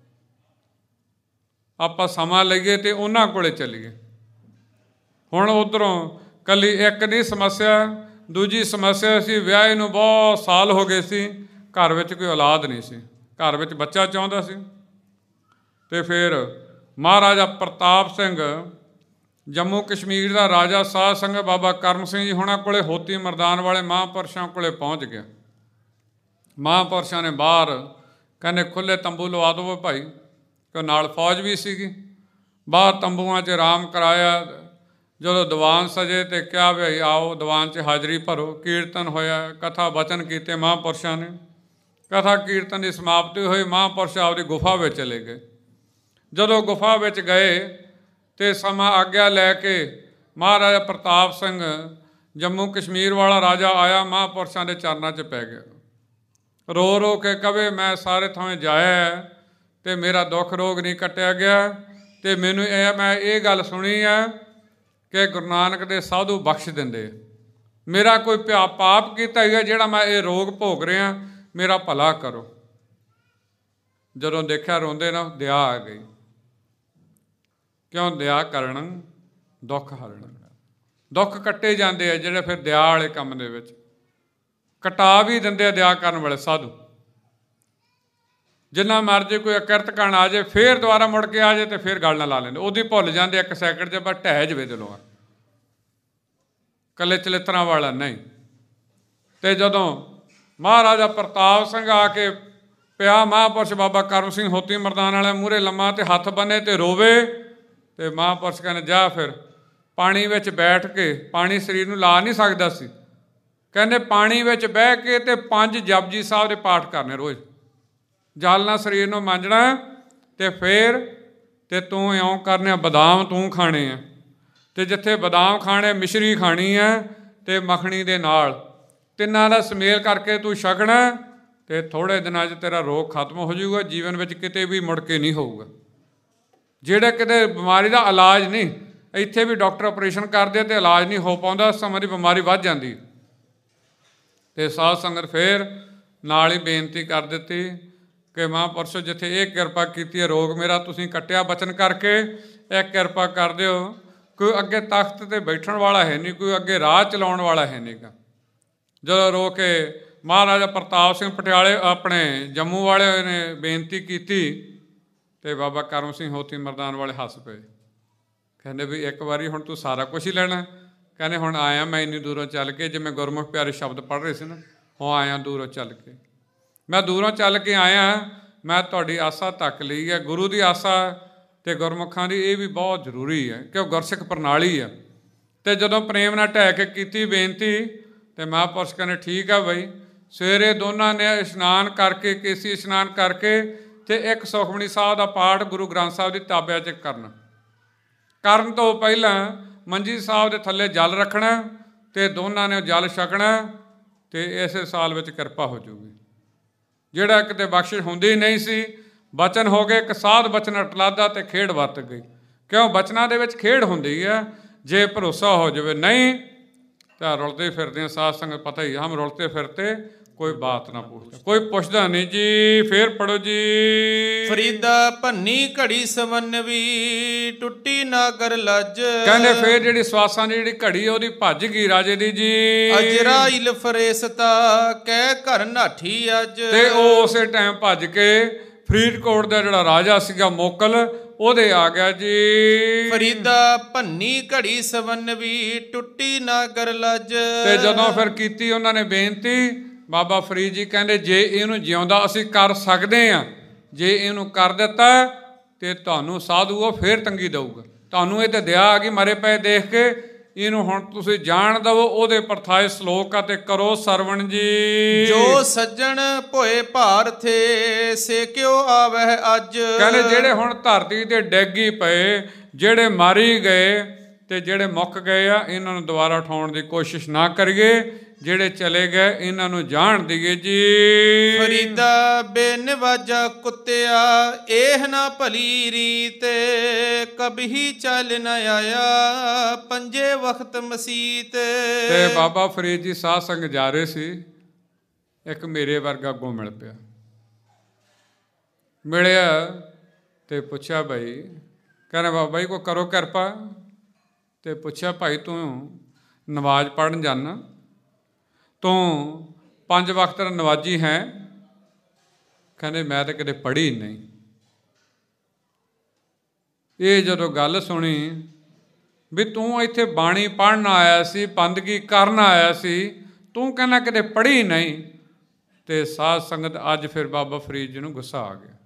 ਆਪਾਂ ਸਮਾਂ ਲਈਏ ਅਤੇ ਉਹਨਾਂ ਕੋਲ ਚੱਲੀਏ। ਹੁਣ ਉੱਧਰੋਂ ਇਕੱਲੀ ਇੱਕ ਨਹੀਂ ਸਮੱਸਿਆ, ਦੂਜੀ ਸਮੱਸਿਆ ਸੀ ਵਿਆਹੇ ਨੂੰ ਬਹੁਤ ਸਾਲ ਹੋ ਗਏ ਸੀ, ਘਰ ਵਿੱਚ ਕੋਈ ਔਲਾਦ ਨਹੀਂ ਸੀ, ਘਰ ਵਿੱਚ ਬੱਚਾ ਚਾਹੁੰਦਾ ਸੀ। ਅਤੇ ਫਿਰ ਮਹਾਰਾਜਾ ਪ੍ਰਤਾਪ ਸਿੰਘ ਜੰਮੂ ਕਸ਼ਮੀਰ ਦਾ ਰਾਜਾ, ਸਾਧ ਸੰਗਤ, ਬਾਬਾ ਕਰਮ ਸਿੰਘ ਜੀ ਹੋਣਾ ਕੋਲੇ, ਹੋਤੀ ਮਰਦਾਨ ਵਾਲੇ ਮਹਾਂਪੁਰਸ਼ਾਂ ਕੋਲੇ ਪਹੁੰਚ ਗਿਆ। ਮਹਾਂਪੁਰਸ਼ਾਂ ਨੇ ਬਾਹਰ ਕਹਿੰਦੇ ਖੁੱਲ੍ਹੇ ਤੰਬੂ ਲਵਾ ਦਿਓ ਭਾਈ, ਕਿ ਨਾਲ ਫੌਜ ਵੀ ਸੀਗੀ। ਬਾਹਰ ਤੰਬੂਆਂ 'ਚ ਆਰਾਮ ਕਰਾਇਆ। ਜਦੋਂ ਦੀਵਾਨ ਸਜੇ ਅਤੇ ਕਿਹਾ ਵੀ ਆਓ ਦੀਵਾਨ 'ਚ ਹਾਜ਼ਰੀ ਭਰੋ। ਕੀਰਤਨ ਹੋਇਆ, ਕਥਾ ਬਚਨ ਕੀਤੇ ਮਹਾਂਪੁਰਸ਼ਾਂ ਨੇ। ਕਥਾ ਕੀਰਤਨ ਦੀ ਸਮਾਪਤੀ ਹੋਈ। ਮਹਾਂਪੁਰਸ਼ ਆਪਦੀ ਗੁਫਾ ਵਿੱਚ ਚਲੇ ਗਏ। ਜਦੋਂ ਗੁਫਾ ਵਿੱਚ ਗਏ ਤੇ ਸਮਾਂ ਆਗਿਆ ਲੈ ਕੇ ਮਹਾਰਾਜਾ ਪ੍ਰਤਾਪ ਸਿੰਘ ਜੰਮੂ ਕਸ਼ਮੀਰ ਵਾਲਾ ਰਾਜਾ ਆਇਆ, ਮਹਾਂਪੁਰਸ਼ਾਂ ਦੇ ਚਰਨਾਂ 'ਚ ਪੈ ਗਿਆ। ਰੋ ਰੋ ਕੇ ਕਵੇ ਮੈਂ ਸਾਰੇ ਥਾਵੇਂ ਜਾਇਆ ਅਤੇ ਮੇਰਾ ਦੁੱਖ ਰੋਗ ਨਹੀਂ ਕੱਟਿਆ ਗਿਆ। ਅਤੇ ਮੈਨੂੰ ਇਹ ਮੈਂ ਇਹ ਗੱਲ ਸੁਣੀ ਹੈ ਕਿ ਗੁਰੂ ਨਾਨਕ ਦੇ ਸਾਧੂ ਬਖਸ਼ ਦਿੰਦੇ। ਮੇਰਾ ਕੋਈ ਪਿਆ ਪਾਪ ਕੀਤਾ ਹੈਗਾ ਜਿਹੜਾ ਮੈਂ ਇਹ ਰੋਗ ਭੋਗ ਰਿਹਾ, ਮੇਰਾ ਭਲਾ ਕਰੋ। ਜਦੋਂ ਦੇਖਿਆ ਰੋਂਦੇ ਨਾ, ਦਇਆ ਆ ਗਈ। ਕਿਉਂ? ਦਇਆ ਕਰਨ ਦੁੱਖ ਹਰਨ। ਦੁੱਖ ਕੱਟੇ ਜਾਂਦੇ ਆ ਜਿਹੜੇ ਫਿਰ ਦਇਆ ਵਾਲੇ ਕੰਮ ਦੇ ਵਿੱਚ ਕਟਾ ਵੀ ਦਿੰਦੇ ਆ ਦਇਆ ਕਰਨ ਵਾਲੇ ਸਾਧੂ। ਜਿੰਨਾ ਮਰਜ਼ੀ ਕੋਈ ਅਕਿਰਤ ਕਰਨ ਆ ਜਾਏ, ਫਿਰ ਦੁਬਾਰਾ ਮੁੜ ਕੇ ਆ ਜਾਏ ਤੇ ਫਿਰ ਗੱਲ ਨਾ ਲਾ ਲੈਂਦੇ। ਉਹਦੀ ਭੁੱਲ ਜਾਂਦੇ ਇੱਕ ਸੈਕਿੰਡ 'ਚ, ਬਸ ਢਹਿ ਜਾਵੇ ਦਿਲੋਂ। ਇਕੱਲੇ ਚਲਿੱਤਰਾਂ ਵਾਲਾ ਨਹੀਂ। ਅਤੇ ਜਦੋਂ ਮਹਾਰਾਜਾ ਪ੍ਰਤਾਪ ਸਿੰਘ ਆ ਕੇ ਪਿਆ, ਮਹਾਂਪੁਰਸ਼ ਬਾਬਾ ਕਰਮ ਸਿੰਘ ਹੋਤੀ ਮਰਦਾਨ ਵਾਲੇ ਮੂਹਰੇ ਲੰਮਾ ਅਤੇ ਹੱਥ ਬੰਨੇ ਅਤੇ ਰੋਵੇ। ਅਤੇ ਮਹਾਂਪੁਰਸ਼ ਕਹਿੰਦੇ ਜਾ ਫਿਰ ਪਾਣੀ ਵਿੱਚ ਬੈਠ ਕੇ, ਪਾਣੀ ਸਰੀਰ ਨੂੰ ਲਾ ਨਹੀਂ ਸਕਦਾ ਸੀ, ਕਹਿੰਦੇ ਪਾਣੀ ਵਿੱਚ ਬਹਿ ਕੇ ਅਤੇ ਪੰਜ ਜਪਜੀ ਸਾਹਿਬ ਦੇ ਪਾਠ ਕਰਨੇ ਰੋਜ਼। ਜਲ ਨਾਲ ਸਰੀਰ ਨੂੰ ਮਾਂਜਣਾ ਅਤੇ ਫਿਰ ਅਤੇ ਤੂੰ ਇਉਂ ਕਰਨੇ, ਬਦਾਮ ਤੂੰ ਖਾਣੇ ਆ ਅਤੇ ਜਿੱਥੇ ਬਦਾਮ ਖਾਣੇ, ਮਿਸ਼ਰੀ ਖਾਣੀ ਹੈ ਅਤੇ ਮੱਖਣੀ ਦੇ ਨਾਲ, ਤਿੰਨਾਂ ਦਾ ਸੁਮੇਲ ਕਰਕੇ ਤੂੰ ਛਕਣਾ ਅਤੇ ਥੋੜ੍ਹੇ ਦਿਨਾਂ 'ਚ ਤੇਰਾ ਰੋਗ ਖਤਮ ਹੋ ਜਾਊਗਾ। ਜੀਵਨ ਵਿੱਚ ਕਿਤੇ ਵੀ ਮੁੜ ਕੇ ਨਹੀਂ ਹੋਊਗਾ। ਜਿਹੜੇ ਕਿਤੇ ਬਿਮਾਰੀ ਦਾ ਇਲਾਜ ਨਹੀਂ, ਇੱਥੇ ਵੀ ਡਾਕਟਰ ਆਪਰੇਸ਼ਨ ਕਰਦੇ ਅਤੇ ਇਲਾਜ ਨਹੀਂ ਹੋ ਪਾਉਂਦਾ, ਉਸ ਸਮੇਂ ਦੀ ਬਿਮਾਰੀ ਵੱਧ ਜਾਂਦੀ। ਅਤੇ ਸਾਧ ਸੰਗਤ ਫਿਰ ਨਾਲ ਹੀ ਬੇਨਤੀ ਕਰ ਦਿੱਤੀ ਕਿ ਮਹਾਂਪੁਰਸ਼ੋ ਜਿੱਥੇ ਇਹ ਕਿਰਪਾ ਕੀਤੀ ਹੈ, ਰੋਗ ਮੇਰਾ ਤੁਸੀਂ ਕੱਟਿਆ ਬਚਨ ਕਰਕੇ, ਇਹ ਕਿਰਪਾ ਕਰ ਦਿਓ। ਕੋਈ ਅੱਗੇ ਤਖਤ 'ਤੇ ਬੈਠਣ ਵਾਲਾ ਹੈ ਨਹੀਂ, ਕੋਈ ਅੱਗੇ ਰਾਹ ਚਲਾਉਣ ਵਾਲਾ ਹੈ ਨਹੀਂ ਗਾ। ਜਦੋਂ ਰੋ ਕੇ ਮਹਾਰਾਜਾ ਪ੍ਰਤਾਪ ਸਿੰਘ ਪਟਿਆਲੇ ਆਪਣੇ ਜੰਮੂ ਵਾਲੇ ਨੇ ਬੇਨਤੀ ਕੀਤੀ ਅਤੇ ਬਾਬਾ ਕਰਮ ਸਿੰਘ ਹੋਤੀ ਮਰਦਾਨ ਵਾਲੇ ਹੱਸ ਪਏ। ਕਹਿੰਦੇ ਵੀ ਇੱਕ ਵਾਰੀ ਹੁਣ ਤੂੰ ਸਾਰਾ ਕੁਛ ਹੀ ਲੈਣਾ। ਕਹਿੰਦੇ ਹੁਣ ਆਇਆ ਮੈਂ ਇੰਨੀ ਦੂਰੋਂ ਚੱਲ ਕੇ, ਜਿਵੇਂ ਗੁਰਮੁਖ ਪਿਆਰੇ ਸ਼ਬਦ ਪੜ੍ਹ ਰਹੇ ਸੀ ਨਾ, ਉਹ ਆਇਆ ਦੂਰੋਂ ਚੱਲ ਕੇ। ਮੈਂ ਦੂਰੋਂ ਚੱਲ ਕੇ ਆਇਆ, ਮੈਂ ਤੁਹਾਡੀ ਆਸਾ ਤੱਕ ਲਈ ਹੈ। ਗੁਰੂ ਦੀ ਆਸਾ ਅਤੇ ਗੁਰਮੁਖਾਂ ਦੀ ਇਹ ਵੀ ਬਹੁਤ ਜ਼ਰੂਰੀ ਹੈ ਕਿ ਉਹ ਗੁਰਸਿੱਖ ਪ੍ਰਣਾਲੀ ਹੈ। ਅਤੇ ਜਦੋਂ ਪ੍ਰੇਮ ਨਾਲ ਢਹਿ ਕੇ ਕੀਤੀ ਬੇਨਤੀ ਅਤੇ ਮਹਾਂਪੁਰਸ਼ ਕਹਿੰਦੇ ਠੀਕ ਆ ਬਈ। ਸਵੇਰੇ ਦੋਨਾਂ ਨੇ ਇਸ਼ਨਾਨ ਕਰਕੇ, ਕੇਸੀ ਇਸ਼ਨਾਨ ਕਰਕੇ ਅਤੇ ਇੱਕ ਸੁਖਮਨੀ ਸਾਹਿਬ ਦਾ ਪਾਠ ਗੁਰੂ ਗ੍ਰੰਥ ਸਾਹਿਬ ਦੀ ਤਾਬਿਆ 'ਚ ਕਰਨਾ। ਕਰਨ ਤੋਂ ਪਹਿਲਾਂ ਮੰਜੀ ਸਾਹਿਬ ਦੇ ਥੱਲੇ ਜਲ ਰੱਖਣਾ ਅਤੇ ਦੋਨਾਂ ਨੇ ਜਲ ਛਕਣਾ ਅਤੇ ਇਸੇ ਸਾਲ ਵਿੱਚ ਕਿਰਪਾ ਹੋ ਜਾਊਗੀ। ਜਿਹੜਾ ਕਿਤੇ ਬਖਸ਼ਿਸ਼ ਹੁੰਦੀ ਨਹੀਂ ਸੀ, ਬਚਨ ਹੋ ਗਏ। ਇੱਕ ਸਾਧ ਬਚਨ ਅਟਲਾਦਾ ਅਤੇ ਖੇਡ ਵਰਤ ਗਈ। ਕਿਉਂ? ਬਚਨਾਂ ਦੇ ਵਿੱਚ ਖੇਡ ਹੁੰਦੀ ਹੈ। ਜੇ ਭਰੋਸਾ ਹੋ ਜਾਵੇ, ਨਹੀਂ ਤਾਂ ਰੁਲਦੇ ਫਿਰਦੇ ਹਾਂ। ਸਾਧ ਸੰਗਤ ਪਤਾ ਹੀ, ਹਮ ਰੁਲਤੇ ਫਿਰਤੇ ਕੋਈ ਬਾਤ ਨਾ ਪੁੱਛਦਾ, ਕੋਈ ਪੁੱਛਦਾ ਨਹੀਂ ਜੀ। ਫੇਰ ਪੜੋ ਜੀ। ਫਰੀਦਾ ਭੰਨੀ ਘੜੀ ਸਵੰਨਵੀ, ਟੁੱਟੀ ਨਾਗਰ ਲੱਜ। ਕਹਿੰਦੇ ਫੇਰ ਜਿਹੜੀ ਸਵਾਸਾਂ ਦੀ ਜਿਹੜੀ ਘੜੀ ਉਹਦੀ ਭੱਜ ਗਈ ਰਾਜੇ ਦੀ ਜੀ। ਅਜਰਾਇਲ ਫਰੇਸਤਾ ਕਹਿ ਘਰ ਨਾਠੀ ਅੱਜ। ਤੇ ਉਹ ਉਸੇ ਟਾਈਮ ਭੱਜ ਕੇ ਫਰੀਦਕੋਟ ਦਾ ਜਿਹੜਾ ਰਾਜਾ ਸੀਗਾ ਮੋਕਲ, ਉਹਦੇ ਆ ਗਿਆ ਜੀ। ਫਰੀਦਾ ਭੰਨੀ ਘੜੀ ਸਵੰਨਵੀ, ਟੁੱਟੀ ਨਾਗਰ ਲੱਜ। ਤੇ ਜਦੋਂ ਫਿਰ ਕੀਤੀ ਉਹਨਾਂ ਨੇ ਬੇਨਤੀ, ਬਾਬਾ ਫਰੀਦ ਜੀ ਕਹਿੰਦੇ ਜੇ ਇਹਨੂੰ ਜਿਉਂਦਾ ਅਸੀਂ ਕਰ ਸਕਦੇ ਹਾਂ, ਜੇ ਇਹਨੂੰ ਕਰ ਦਿੱਤਾ ਤੇ ਤੁਹਾਨੂੰ ਸਾਧੂ ਉਹ ਫੇਰ ਤੰਗੀ ਦਊਗਾ। ਤੁਹਾਨੂੰ ਇਹ ਤੇ ਦਇਆ ਆ ਗਈ ਮਰੇ ਪਏ ਦੇਖ ਕੇ, ਇਹਨੂੰ ਹੁਣ ਤੁਸੀਂ ਜਾਣ ਦਵੋ। ਉਹਦੇ ਪਰਥਾਏ ਸਲੋਕ ਅਤੇ ਕਰੋ ਸਰਵਣ ਜੀ। ਜੋ ਸੱਜਣ ਭੋਏ ਭਾਰ ਥੇ, ਸੇ ਕਿਉ ਆਵਹਿ ਅੱਜ। ਕਹਿੰਦੇ ਜਿਹੜੇ ਹੁਣ ਧਰਤੀ ਤੇ ਡੈਗੀ ਪਏ, ਜਿਹੜੇ ਮਾਰੀ ਗਏ ਤੇ ਜਿਹੜੇ ਮੁੱਕ ਗਏ ਆ, ਇਹਨਾਂ ਨੂੰ ਦੁਬਾਰਾ ਉਠਾਉਣ ਦੀ ਕੋਸ਼ਿਸ਼ ਨਾ ਕਰੀਏ। ਜਿਹੜੇ ਚਲੇ ਗਏ ਇਹਨਾਂ ਨੂੰ ਜਾਣ ਦੀਏ ਜੀ। ਫਰੀਦਾ ਬੇਨਵਾਜਾ ਕੁੱਤਿਆ, ਇਹ ਨਾ ਭਲੀ ਰੀਤ, ਕਬਹੀ ਚੱਲ ਨ ਆਇਆ ਪੰਜੇ ਵਕਤ ਮਸੀਤ। ਤੇ ਬਾਬਾ ਫਰੀਦ ਜੀ ਸਾਧ ਸੰਗ ਜਾ ਰਹੇ ਸੀ, ਇੱਕ ਮੇਰੇ ਵਰਗਾ ਅੱਗੋਂ ਮਿਲ ਪਿਆ। ਮਿਲਿਆ ਤੇ ਪੁੱਛਿਆ ਭਾਈ, ਕਹਿੰਦਾ ਬਾਬਾ ਜੀ ਕੋਈ ਕਰੋ ਕਿਰਪਾ। ਤੇ ਪੁੱਛਿਆ ਭਾਈ ਤੂੰ ਨਮਾਜ਼ ਪੜ੍ਹਨ ਜਾਂਦਾ, ਤੂੰ ਪੰਜ ਵਕਤ ਨਮਾਜ਼ੀ ਹੈ? ਕਹਿੰਦੇ ਮੈਂ ਤਾਂ ਕਦੇ ਪੜ੍ਹੀ ਨਹੀਂ। ਇਹ ਜਦੋਂ ਗੱਲ ਸੁਣੀ ਵੀ ਤੂੰ ਇੱਥੇ ਬਾਣੀ ਪੜ੍ਹਨ ਆਇਆ ਸੀ, ਬੰਦਗੀ ਕਰਨ ਆਇਆ ਸੀ, ਤੂੰ ਕਹਿੰਦਾ ਕਦੇ ਪੜ੍ਹੀ ਨਹੀਂ। ਤੇ ਸਾਧ ਸੰਗਤ ਅੱਜ ਫਿਰ ਬਾਬਾ ਫਰੀਦ ਜੀ ਨੂੰ ਗੁੱਸਾ ਆ ਗਿਆ।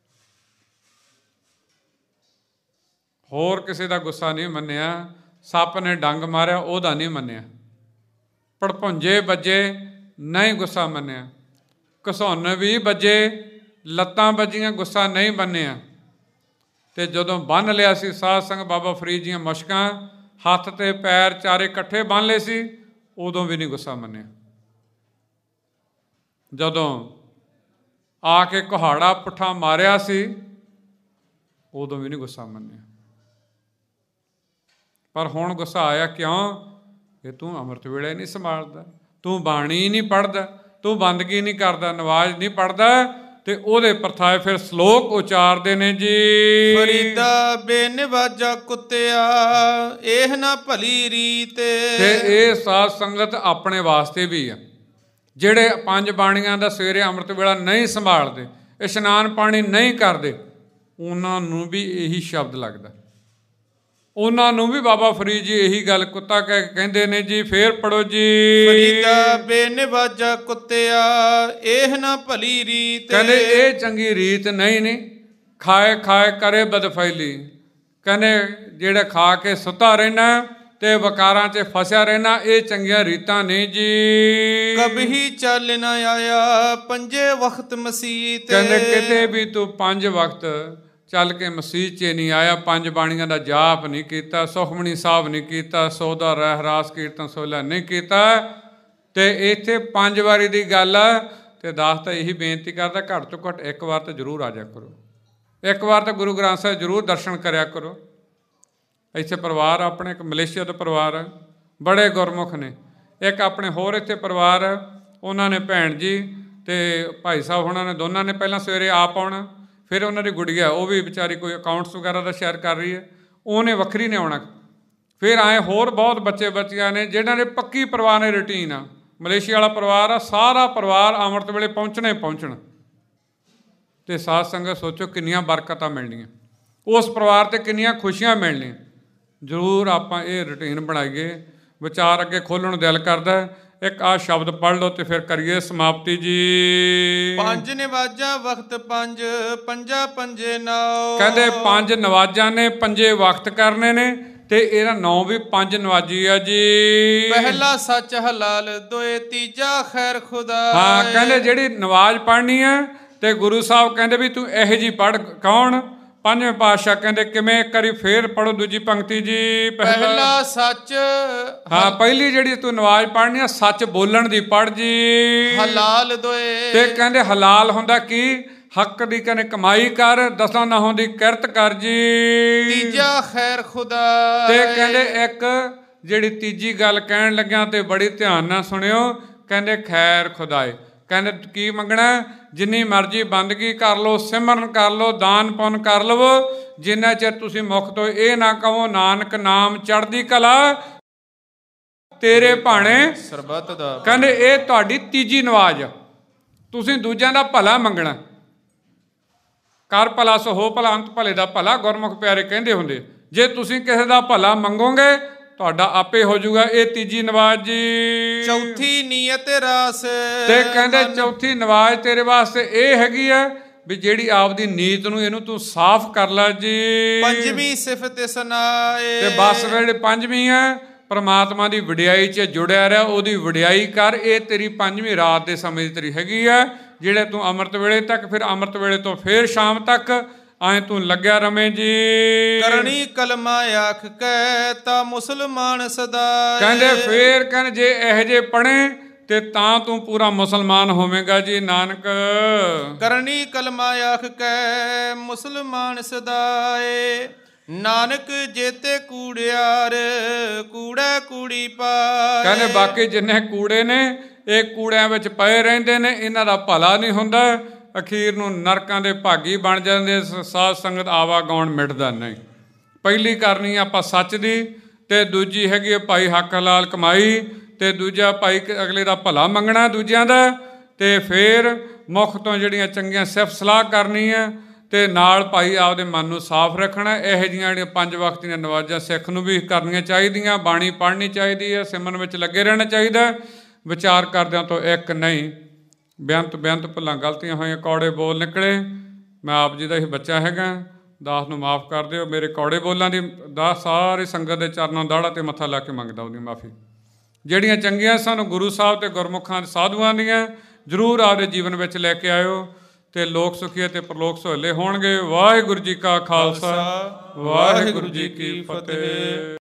ਹੋਰ ਕਿਸੇ ਦਾ ਗੁੱਸਾ ਨਹੀਂ ਮੰਨਿਆ, ਸੱਪ ਨੇ ਡੰਗ ਮਾਰਿਆ ਉਹਦਾ ਨਹੀਂ ਮੰਨਿਆ, ਭੜਪੁੰਜੇ ਵੱਜੇ ਨਹੀਂ ਗੁੱਸਾ ਮੰਨਿਆ। ਘਸੁੰਨ ਵੀ ਵੱਜੇ, ਲੱਤਾਂ ਵੱਜੀਆਂ, ਗੁੱਸਾ ਨਹੀਂ ਬੰਨਿਆ। ਤੇ ਜਦੋਂ ਬੰਨ੍ਹ ਲਿਆ ਸੀ ਸਾਧ ਸੰਗ ਬਾਬਾ ਫਰੀਦ ਦੀਆਂ ਮੁਸ਼ਕਾਂ, ਹੱਥ ਤੇ ਪੈਰ ਚਾਰੇ ਇਕੱਠੇ ਬੰਨ੍ਹ ਲਏ ਸੀ, ਉਦੋਂ ਵੀ ਨਹੀਂ ਗੁੱਸਾ ਮੰਨਿਆ। ਜਦੋਂ ਆ ਕੇ ਕੁਹਾੜਾ ਪੁੱਠਾ ਮਾਰਿਆ ਸੀ, ਉਦੋਂ ਵੀ ਨਹੀਂ ਗੁੱਸਾ ਮੰਨਿਆ। ਪਰ ਹੁਣ ਗੁੱਸਾ ਆਇਆ ਕਿਉਂ? ਕਿ ਤੂੰ ਅੰਮ੍ਰਿਤ ਵੇਲੇ ਨਹੀਂ ਸੰਭਾਲਦਾ, ਤੂੰ ਬਾਣੀ ਨਹੀਂ ਪੜ੍ਹਦਾ, ਤੂੰ ਬੰਦਗੀ ਨਹੀਂ ਕਰਦਾ, ਨਵਾਜ਼ ਨਹੀਂ ਪੜ੍ਹਦਾ। ਤੇ ਉਹਦੇ ਪਰਥਾਏ ਫਿਰ ਸ਼ਲੋਕ ਉਚਾਰਦੇ ਨੇ ਜੀ। ਫਰੀਦਾ ਬੇਨਿਵਾਜਾ ਕੁੱਤਿਆ, ਇਹ ਨਾ ਭਲੀ ਰੀਤ। ਤੇ ਇਹ ਸਾਧ ਸੰਗਤ ਆਪਣੇ ਵਾਸਤੇ ਵੀ ਆ, ਜਿਹੜੇ ਪੰਜ ਬਾਣੀਆਂ ਦਾ ਸਵੇਰੇ ਅੰਮ੍ਰਿਤ ਵੇਲਾ ਨਹੀਂ ਸੰਭਾਲਦੇ, ਇਸ਼ਨਾਨ ਪਾਣੀ ਨਹੀਂ ਕਰਦੇ, ਉਹਨਾਂ ਨੂੰ ਵੀ ਇਹੀ ਸ਼ਬਦ ਲੱਗਦਾ। ਉਹਨਾਂ ਨੂੰ ਵੀ ਬਾਬਾ ਫਰੀਦ ਜੀ ਇਹੀ ਗੱਲ ਕੁੱਤਾ ਕਹਿ ਕੇ ਕਹਿੰਦੇ ਨੇ ਜੀ। ਫੇਰ ਪੜੋ ਜੀ। ਫਰੀਦਾ ਬੇਨਿਵਾਜਾ ਕੁੱਤਿਆ, ਇਹ ਨਾ ਭਲੀ ਰੀਤ। ਕਹਿੰਦੇ ਇਹ ਚੰਗੀ ਰੀਤ ਨਹੀਂ ਨੀ, ਖਾਏ ਖਾਏ ਕਰੇ ਬਦਫੈਲੀ। ਕਹਿੰਦੇ ਜਿਹੜਾ ਖਾ ਕੇ ਸੁੱਤਾ ਰਹਿਣਾ ਤੇ ਵਕਾਰਾਂ 'ਚ ਫਸਿਆ ਰਹਿਣਾ, ਇਹ ਚੰਗੀਆਂ ਰੀਤਾਂ ਨਹੀਂ ਜੀ। ਕਬਹੀ ਚੱਲ ਨਾ ਆਇਆ ਪੰਜੇ ਵਕਤ ਮਸੀਤ। ਕਹਿੰਦੇ ਕਿਤੇ ਵੀ ਤੂੰ ਪੰਜ ਵਕਤ ਚੱਲ ਕੇ ਮਸੀਤ 'ਚ ਨਹੀਂ ਆਇਆ, ਪੰਜ ਬਾਣੀਆਂ ਦਾ ਜਾਪ ਨਹੀਂ ਕੀਤਾ, ਸੁਖਮਣੀ ਸਾਹਿਬ ਨਹੀਂ ਕੀਤਾ, ਸੌਦਾ ਰਹਿਰਾਸ ਕੀਰਤਨ ਸੋਹਲਾ ਨਹੀਂ ਕੀਤਾ। ਤੇ ਇੱਥੇ ਪੰਜ ਵਾਰੀ ਦੀ ਗੱਲ ਆ। ਤੇ ਦਾਸ ਤਾਂ ਇਹੀ ਬੇਨਤੀ ਕਰਦਾ, ਘੱਟ ਤੋਂ ਘੱਟ ਇੱਕ ਵਾਰ ਤਾਂ ਜ਼ਰੂਰ ਆ ਜਾ ਕਰੋ, ਇੱਕ ਵਾਰ ਤਾਂ ਗੁਰੂ ਗ੍ਰੰਥ ਸਾਹਿਬ ਜ਼ਰੂਰ ਦਰਸ਼ਨ ਕਰਿਆ ਕਰੋ। ਇੱਥੇ ਪਰਿਵਾਰ ਆਪਣੇ ਇੱਕ ਮਲੇਸ਼ੀਆ ਦਾ ਪਰਿਵਾਰ ਹੈ, ਬੜੇ ਗੁਰਮੁਖ ਨੇ। ਇੱਕ ਆਪਣੇ ਹੋਰ ਇੱਥੇ ਪਰਿਵਾਰ, ਉਹਨਾਂ ਨੇ ਭੈਣ ਜੀ ਅਤੇ ਭਾਈ ਸਾਹਿਬ ਉਹਨਾਂ ਨੇ ਦੋਨਾਂ ਨੇ ਪਹਿਲਾਂ ਸਵੇਰੇ ਆਪ ਆਉਣਾ, ਫਿਰ ਉਹਨਾਂ ਦੀ ਗੁੜੀਆ ਉਹ ਵੀ ਵਿਚਾਰੀ ਕੋਈ ਅਕਾਊਂਟਸ ਵਗੈਰਾ ਦਾ ਸ਼ੇਅਰ ਕਰ ਰਹੀ ਹੈ, ਉਹਨੇ ਵੱਖਰੀ ਨੇ ਆਉਣਾ। ਫਿਰ ਆਏ ਹੋਰ ਬਹੁਤ ਬੱਚੇ ਬੱਚੀਆਂ ਨੇ ਜਿਹਨਾਂ ਦੇ ਪੱਕੀ ਪਰਿਵਾਰ ਨੇ ਰੂਟੀਨ ਆ। ਮਲੇਸ਼ੀਆ ਵਾਲਾ ਪਰਿਵਾਰ ਆ, ਸਾਰਾ ਪਰਿਵਾਰ ਅੰਮ੍ਰਿਤ ਵੇਲੇ ਪਹੁੰਚਣਾ ਹੀ ਪਹੁੰਚਣਾ। ਅਤੇ ਸਾਧ ਸੰਗਤ ਸੋਚੋ ਕਿੰਨੀਆਂ ਬਰਕਤਾਂ ਮਿਲਣੀਆਂ, ਉਸ ਪਰਿਵਾਰ 'ਤੇ ਕਿੰਨੀਆਂ ਖੁਸ਼ੀਆਂ ਮਿਲਣੀਆਂ। ਜ਼ਰੂਰ ਆਪਾਂ ਇਹ ਰੂਟੀਨ ਬਣਾਈਏ। ਵਿਚਾਰ ਅੱਗੇ ਖੋਲ੍ਹਣ ਨੂੰ ਦਿਲ ਕਰਦਾ। ਇੱਕ ਆਹ ਸ਼ਬਦ ਪੜ੍ਹ ਲਓ ਤੇ ਫਿਰ ਕਰੀਏ ਸਮਾਪਤੀ ਜੀ। ਪੰਜ ਨਿਵਾਜਾਂ ਵਕਤ ਪੰਜ, ਪੰਜਾ ਪੰਜੇ ਨਾਉ। ਕਹਿੰਦੇ ਪੰਜ ਨਵਾਜ਼ਾਂ ਨੇ, ਪੰਜੇ ਵਕਤ ਕਰਨੇ ਨੇ, ਤੇ ਇਹਦਾ ਨਾਂ ਵੀ ਪੰਜ ਨਵਾਜੀ ਆ ਜੀ। ਪਹਿਲਾ ਸੱਚ ਹਲਾਲ, ਦੋਏ ਤੀਜਾ ਖੈਰ ਖੁਦਾ। ਹਾਂ, ਕਹਿੰਦੇ ਜਿਹੜੀ ਨਵਾਜ਼ ਪੜ੍ਹਨੀ ਹੈ ਤੇ ਗੁਰੂ ਸਾਹਿਬ ਕਹਿੰਦੇ ਵੀ ਤੂੰ ਇਹੋ ਜਿਹੀ ਪੜ੍ਹ। ਕੌਣ? ਪੰਜਵੇਂ ਪਾਤਸ਼ਾਹ ਕਹਿੰਦੇ ਕਿਵੇਂ? ਇੱਕ ਵਾਰੀ ਫੇਰ ਪੜੋ ਦੂਜੀ ਪੰਕਤੀ ਜੀ। ਪਹਿਲਾ ਸੱਚ। ਹਾਂ, ਪਹਿਲੀ ਜਿਹੜੀ ਤੂੰ ਨਵਾਜ਼ ਪੜ੍ਹਨੀ ਆ ਸੱਚ ਬੋਲਣ ਦੀ ਪੜ੍ਹ ਜੀ। ਹਲਾਲ ਦੋਏ। ਤੇ ਕਹਿੰਦੇ ਹਲਾਲ ਹੁੰਦਾ ਕੀ? ਹੱਕ ਦੀ ਕਹਿੰਦੇ ਕਮਾਈ ਕਰ, ਦਸਾਂ ਨਾਹਾਂ ਦੀ ਕਿਰਤ ਕਰ ਜੀ। ਤੀਜਾ ਖੈਰ ਖੁਦਾ। ਤੇ ਕਹਿੰਦੇ ਇੱਕ ਜਿਹੜੀ ਤੀਜੀ ਗੱਲ ਕਹਿਣ ਲੱਗਿਆ ਤੇ ਬੜੀ ਧਿਆਨ ਨਾਲ ਸੁਣਿਓ। ਕਹਿੰਦੇ ਖੈਰ ਖੁਦਾਏ। ਕਹਿੰਦੇ ਕੀ ਮੰਗਣਾ? ਜਿੰਨੀ ਮਰਜ਼ੀ ਬੰਦਗੀ ਕਰ ਲਓ, ਸਿਮਰਨ ਕਰ ਲਓ, ਦਾਨ ਪੁੰਨ ਕਰ ਲਵੋ, ਜਿੰਨਾ ਚਿਰ ਤੁਸੀਂ ਮੁਖ ਤੋਂ ਇਹ ਨਾ ਕਹੋ ਨਾਨਕ ਨਾਮ ਚੜ੍ਹਦੀ ਕਲਾ ਤੇਰੇ ਭਾਣੇ ਸਰਬੱਤ ਦਾ। ਕਹਿੰਦੇ ਇਹ ਤੁਹਾਡੀ ਤੀਜੀ ਨਵਾਜ਼ ਆ। ਤੁਸੀਂ ਦੂਜਿਆਂ ਦਾ ਭਲਾ ਮੰਗਣਾ। ਕਰ ਭਲਾ ਸੋ ਹੋ ਭਲਾ, ਅੰਤ ਭਲੇ ਦਾ ਭਲਾ ਗੁਰਮੁਖ ਪਿਆਰੇ ਕਹਿੰਦੇ ਹੁੰਦੇ। ਜੇ ਤੁਸੀਂ ਕਿਸੇ ਦਾ ਭਲਾ ਮੰਗੋਗੇ ਤੁਹਾਡਾ ਆਪੇ ਹੋ ਜਾਊਗਾ। ਇਹ ਤੀਜੀ ਨਵਾਜ਼ ਜੀ। ਚੌਥੀ ਨੀਅਤ ਰਾਸ। ਤੇ ਕਹਿੰਦੇ ਚੌਥੀ ਨਵਾਜ਼ ਤੇਰੇ ਵਾਸਤੇ ਇਹ ਹੈਗੀ ਆ ਵੀ ਜਿਹੜੀ ਆਪਦੀ ਨੀਤ ਨੂੰ ਇਹਨੂੰ ਤੂੰ ਸਾਫ਼ ਕਰ ਲੈ ਜੀ। ਪੰਜਵੀਂ ਸਿਫਤ ਸੁਣਾਏ। ਤੇ ਬਸ ਜਿਹੜੇ ਪੰਜਵੀਂ ਆ ਪਰਮਾਤਮਾ ਦੀ ਵਡਿਆਈ 'ਚ ਜੁੜਿਆ ਰਿਹਾ, ਉਹਦੀ ਵਡਿਆਈ ਕਰ। ਇਹ ਤੇਰੀ ਪੰਜਵੀਂ ਰਾਤ ਦੇ ਸਮੇਂ ਦੀ ਤੇਰੀ ਹੈਗੀ ਆ, ਜਿਹੜੇ ਤੂੰ ਅੰਮ੍ਰਿਤ ਵੇਲੇ ਤੱਕ, ਫਿਰ ਅੰਮ੍ਰਿਤ ਵੇਲੇ ਤੋਂ ਫਿਰ ਸ਼ਾਮ ਤੱਕ ਐਂ ਤੂੰ ਲੱਗਿਆ ਰਵੇਂ ਜੀ। ਕਰਨੀ ਕਲਮਾ ਆਖ ਕੈ ਤਾਂ ਮੁਸਲਮਾਨ ਸਦਾ। ਕਹਿੰਦੇ ਫੇਰ ਕਹਿੰਦੇ ਜੇ ਇਹੋ ਜਿਹੇ ਪੜ੍ਹੇ ਤੇ ਤਾਂ ਤੂੰ ਪੂਰਾ ਮੁਸਲਮਾਨ ਹੋਵੇਂਗਾ ਜੀ। ਨਾਨਕ ਕਰਨੀ ਕਲਮਾ ਆਖ ਕੈ ਮੁਸਲਮਾਨ ਸਦਾਏ। ਨਾਨਕ ਜੇਤੇ ਕੂੜਿਆਰ ਕੂੜਾ ਕੂੜੀ ਪਾਏ। ਕਹਿੰਦੇ ਬਾਕੀ ਜਿੰਨੇ ਕੂੜੇ ਨੇ ਇਹ ਕੂੜਿਆਂ ਵਿੱਚ ਪਏ ਰਹਿੰਦੇ ਨੇ, ਇਹਨਾਂ ਦਾ ਭਲਾ ਨਹੀਂ ਹੁੰਦਾ। ਅਖੀਰ ਨੂੰ ਨਰਕਾਂ ਦੇ ਭਾਗੀ ਬਣ ਜਾਂਦੇ। ਸਾਧ ਸੰਗਤ ਆਵਾ ਗਾਉਣ ਮਿਟਦਾ ਨਹੀਂ। ਪਹਿਲੀ ਕਰਨੀ ਆਪਾਂ ਸੱਚ ਦੀ, ਤੇ ਦੂਜੀ ਹੈਗੀ ਭਾਈ ਹੱਕ ਹਲਾਲ ਕਮਾਈ, ਤੇ ਦੂਜਾ ਭਾਈ ਅਗਲੇ ਦਾ ਭਲਾ ਮੰਗਣਾ ਦੂਜਿਆਂ ਦਾ, ਤੇ ਫਿਰ ਮੁੱਖ ਤੋਂ ਜਿਹੜੀਆਂ ਚੰਗੀਆਂ ਸਿਫਤ ਸਲਾਹ ਕਰਨੀ ਹੈ, ਤੇ ਨਾਲ ਭਾਈ ਆਪਦੇ ਮਨ ਨੂੰ ਸਾਫ਼ ਰੱਖਣਾ। ਇਹੋ ਜਿਹੀਆਂ ਜਿਹੜੀਆਂ ਪੰਜ ਵਕਤ ਦੀਆਂ ਨਵਾਜ਼ਾਂ ਸਿੱਖ ਨੂੰ ਵੀ ਕਰਨੀਆਂ ਚਾਹੀਦੀਆਂ। ਬਾਣੀ ਪੜ੍ਹਨੀ ਚਾਹੀਦੀ ਹੈ, ਸਿਮਰਨ ਵਿੱਚ ਲੱਗੇ ਰਹਿਣਾ ਚਾਹੀਦਾ। ਵਿਚਾਰ ਕਰਦਿਆਂ ਤੋਂ ਇੱਕ ਨਹੀਂ, ਬੇਅੰਤ ਬੇਅੰਤ ਭੁੱਲਾਂ ਗਲਤੀਆਂ ਹੋਈਆਂ, ਕੌੜੇ ਬੋਲ ਨਿਕਲੇ। ਮੈਂ ਆਪ ਜੀ ਦਾ ਹੀ ਬੱਚਾ ਹੈਗਾ, ਦਾਸ ਨੂੰ ਮਾਫ਼ ਕਰ ਦਿਓ। ਮੇਰੇ ਕੌੜੇ ਬੋਲਾਂ ਦੀ ਦਾਸ ਸਾਰੀ ਸੰਗਤ ਦੇ ਚਰਨਾਂ ਦਾੜਾ 'ਤੇ ਮੱਥਾ ਲਾ ਕੇ ਮੰਗਦਾ ਉਹਦੀ ਮਾਫ਼ੀ। ਜਿਹੜੀਆਂ ਚੰਗੀਆਂ ਸਾਨੂੰ ਗੁਰੂ ਸਾਹਿਬ ਅਤੇ ਗੁਰਮੁਖਾਂ ਸਾਧੂਆਂ ਦੀਆਂ ਜ਼ਰੂਰ ਆਪਦੇ ਜੀਵਨ ਵਿੱਚ ਲੈ ਕੇ ਆਇਓ ਤੇ ਲੋਕ ਸੁਖੀ ਅਤੇ ਪਰਲੋਕ ਸੁਹੇਲੇ ਹੋਣਗੇ। ਵਾਹਿਗੁਰੂ ਜੀ ਕਾ ਖਾਲਸਾ, ਵਾਹਿਗੁਰੂ ਜੀ ਕੀ ਫਤਿਹ।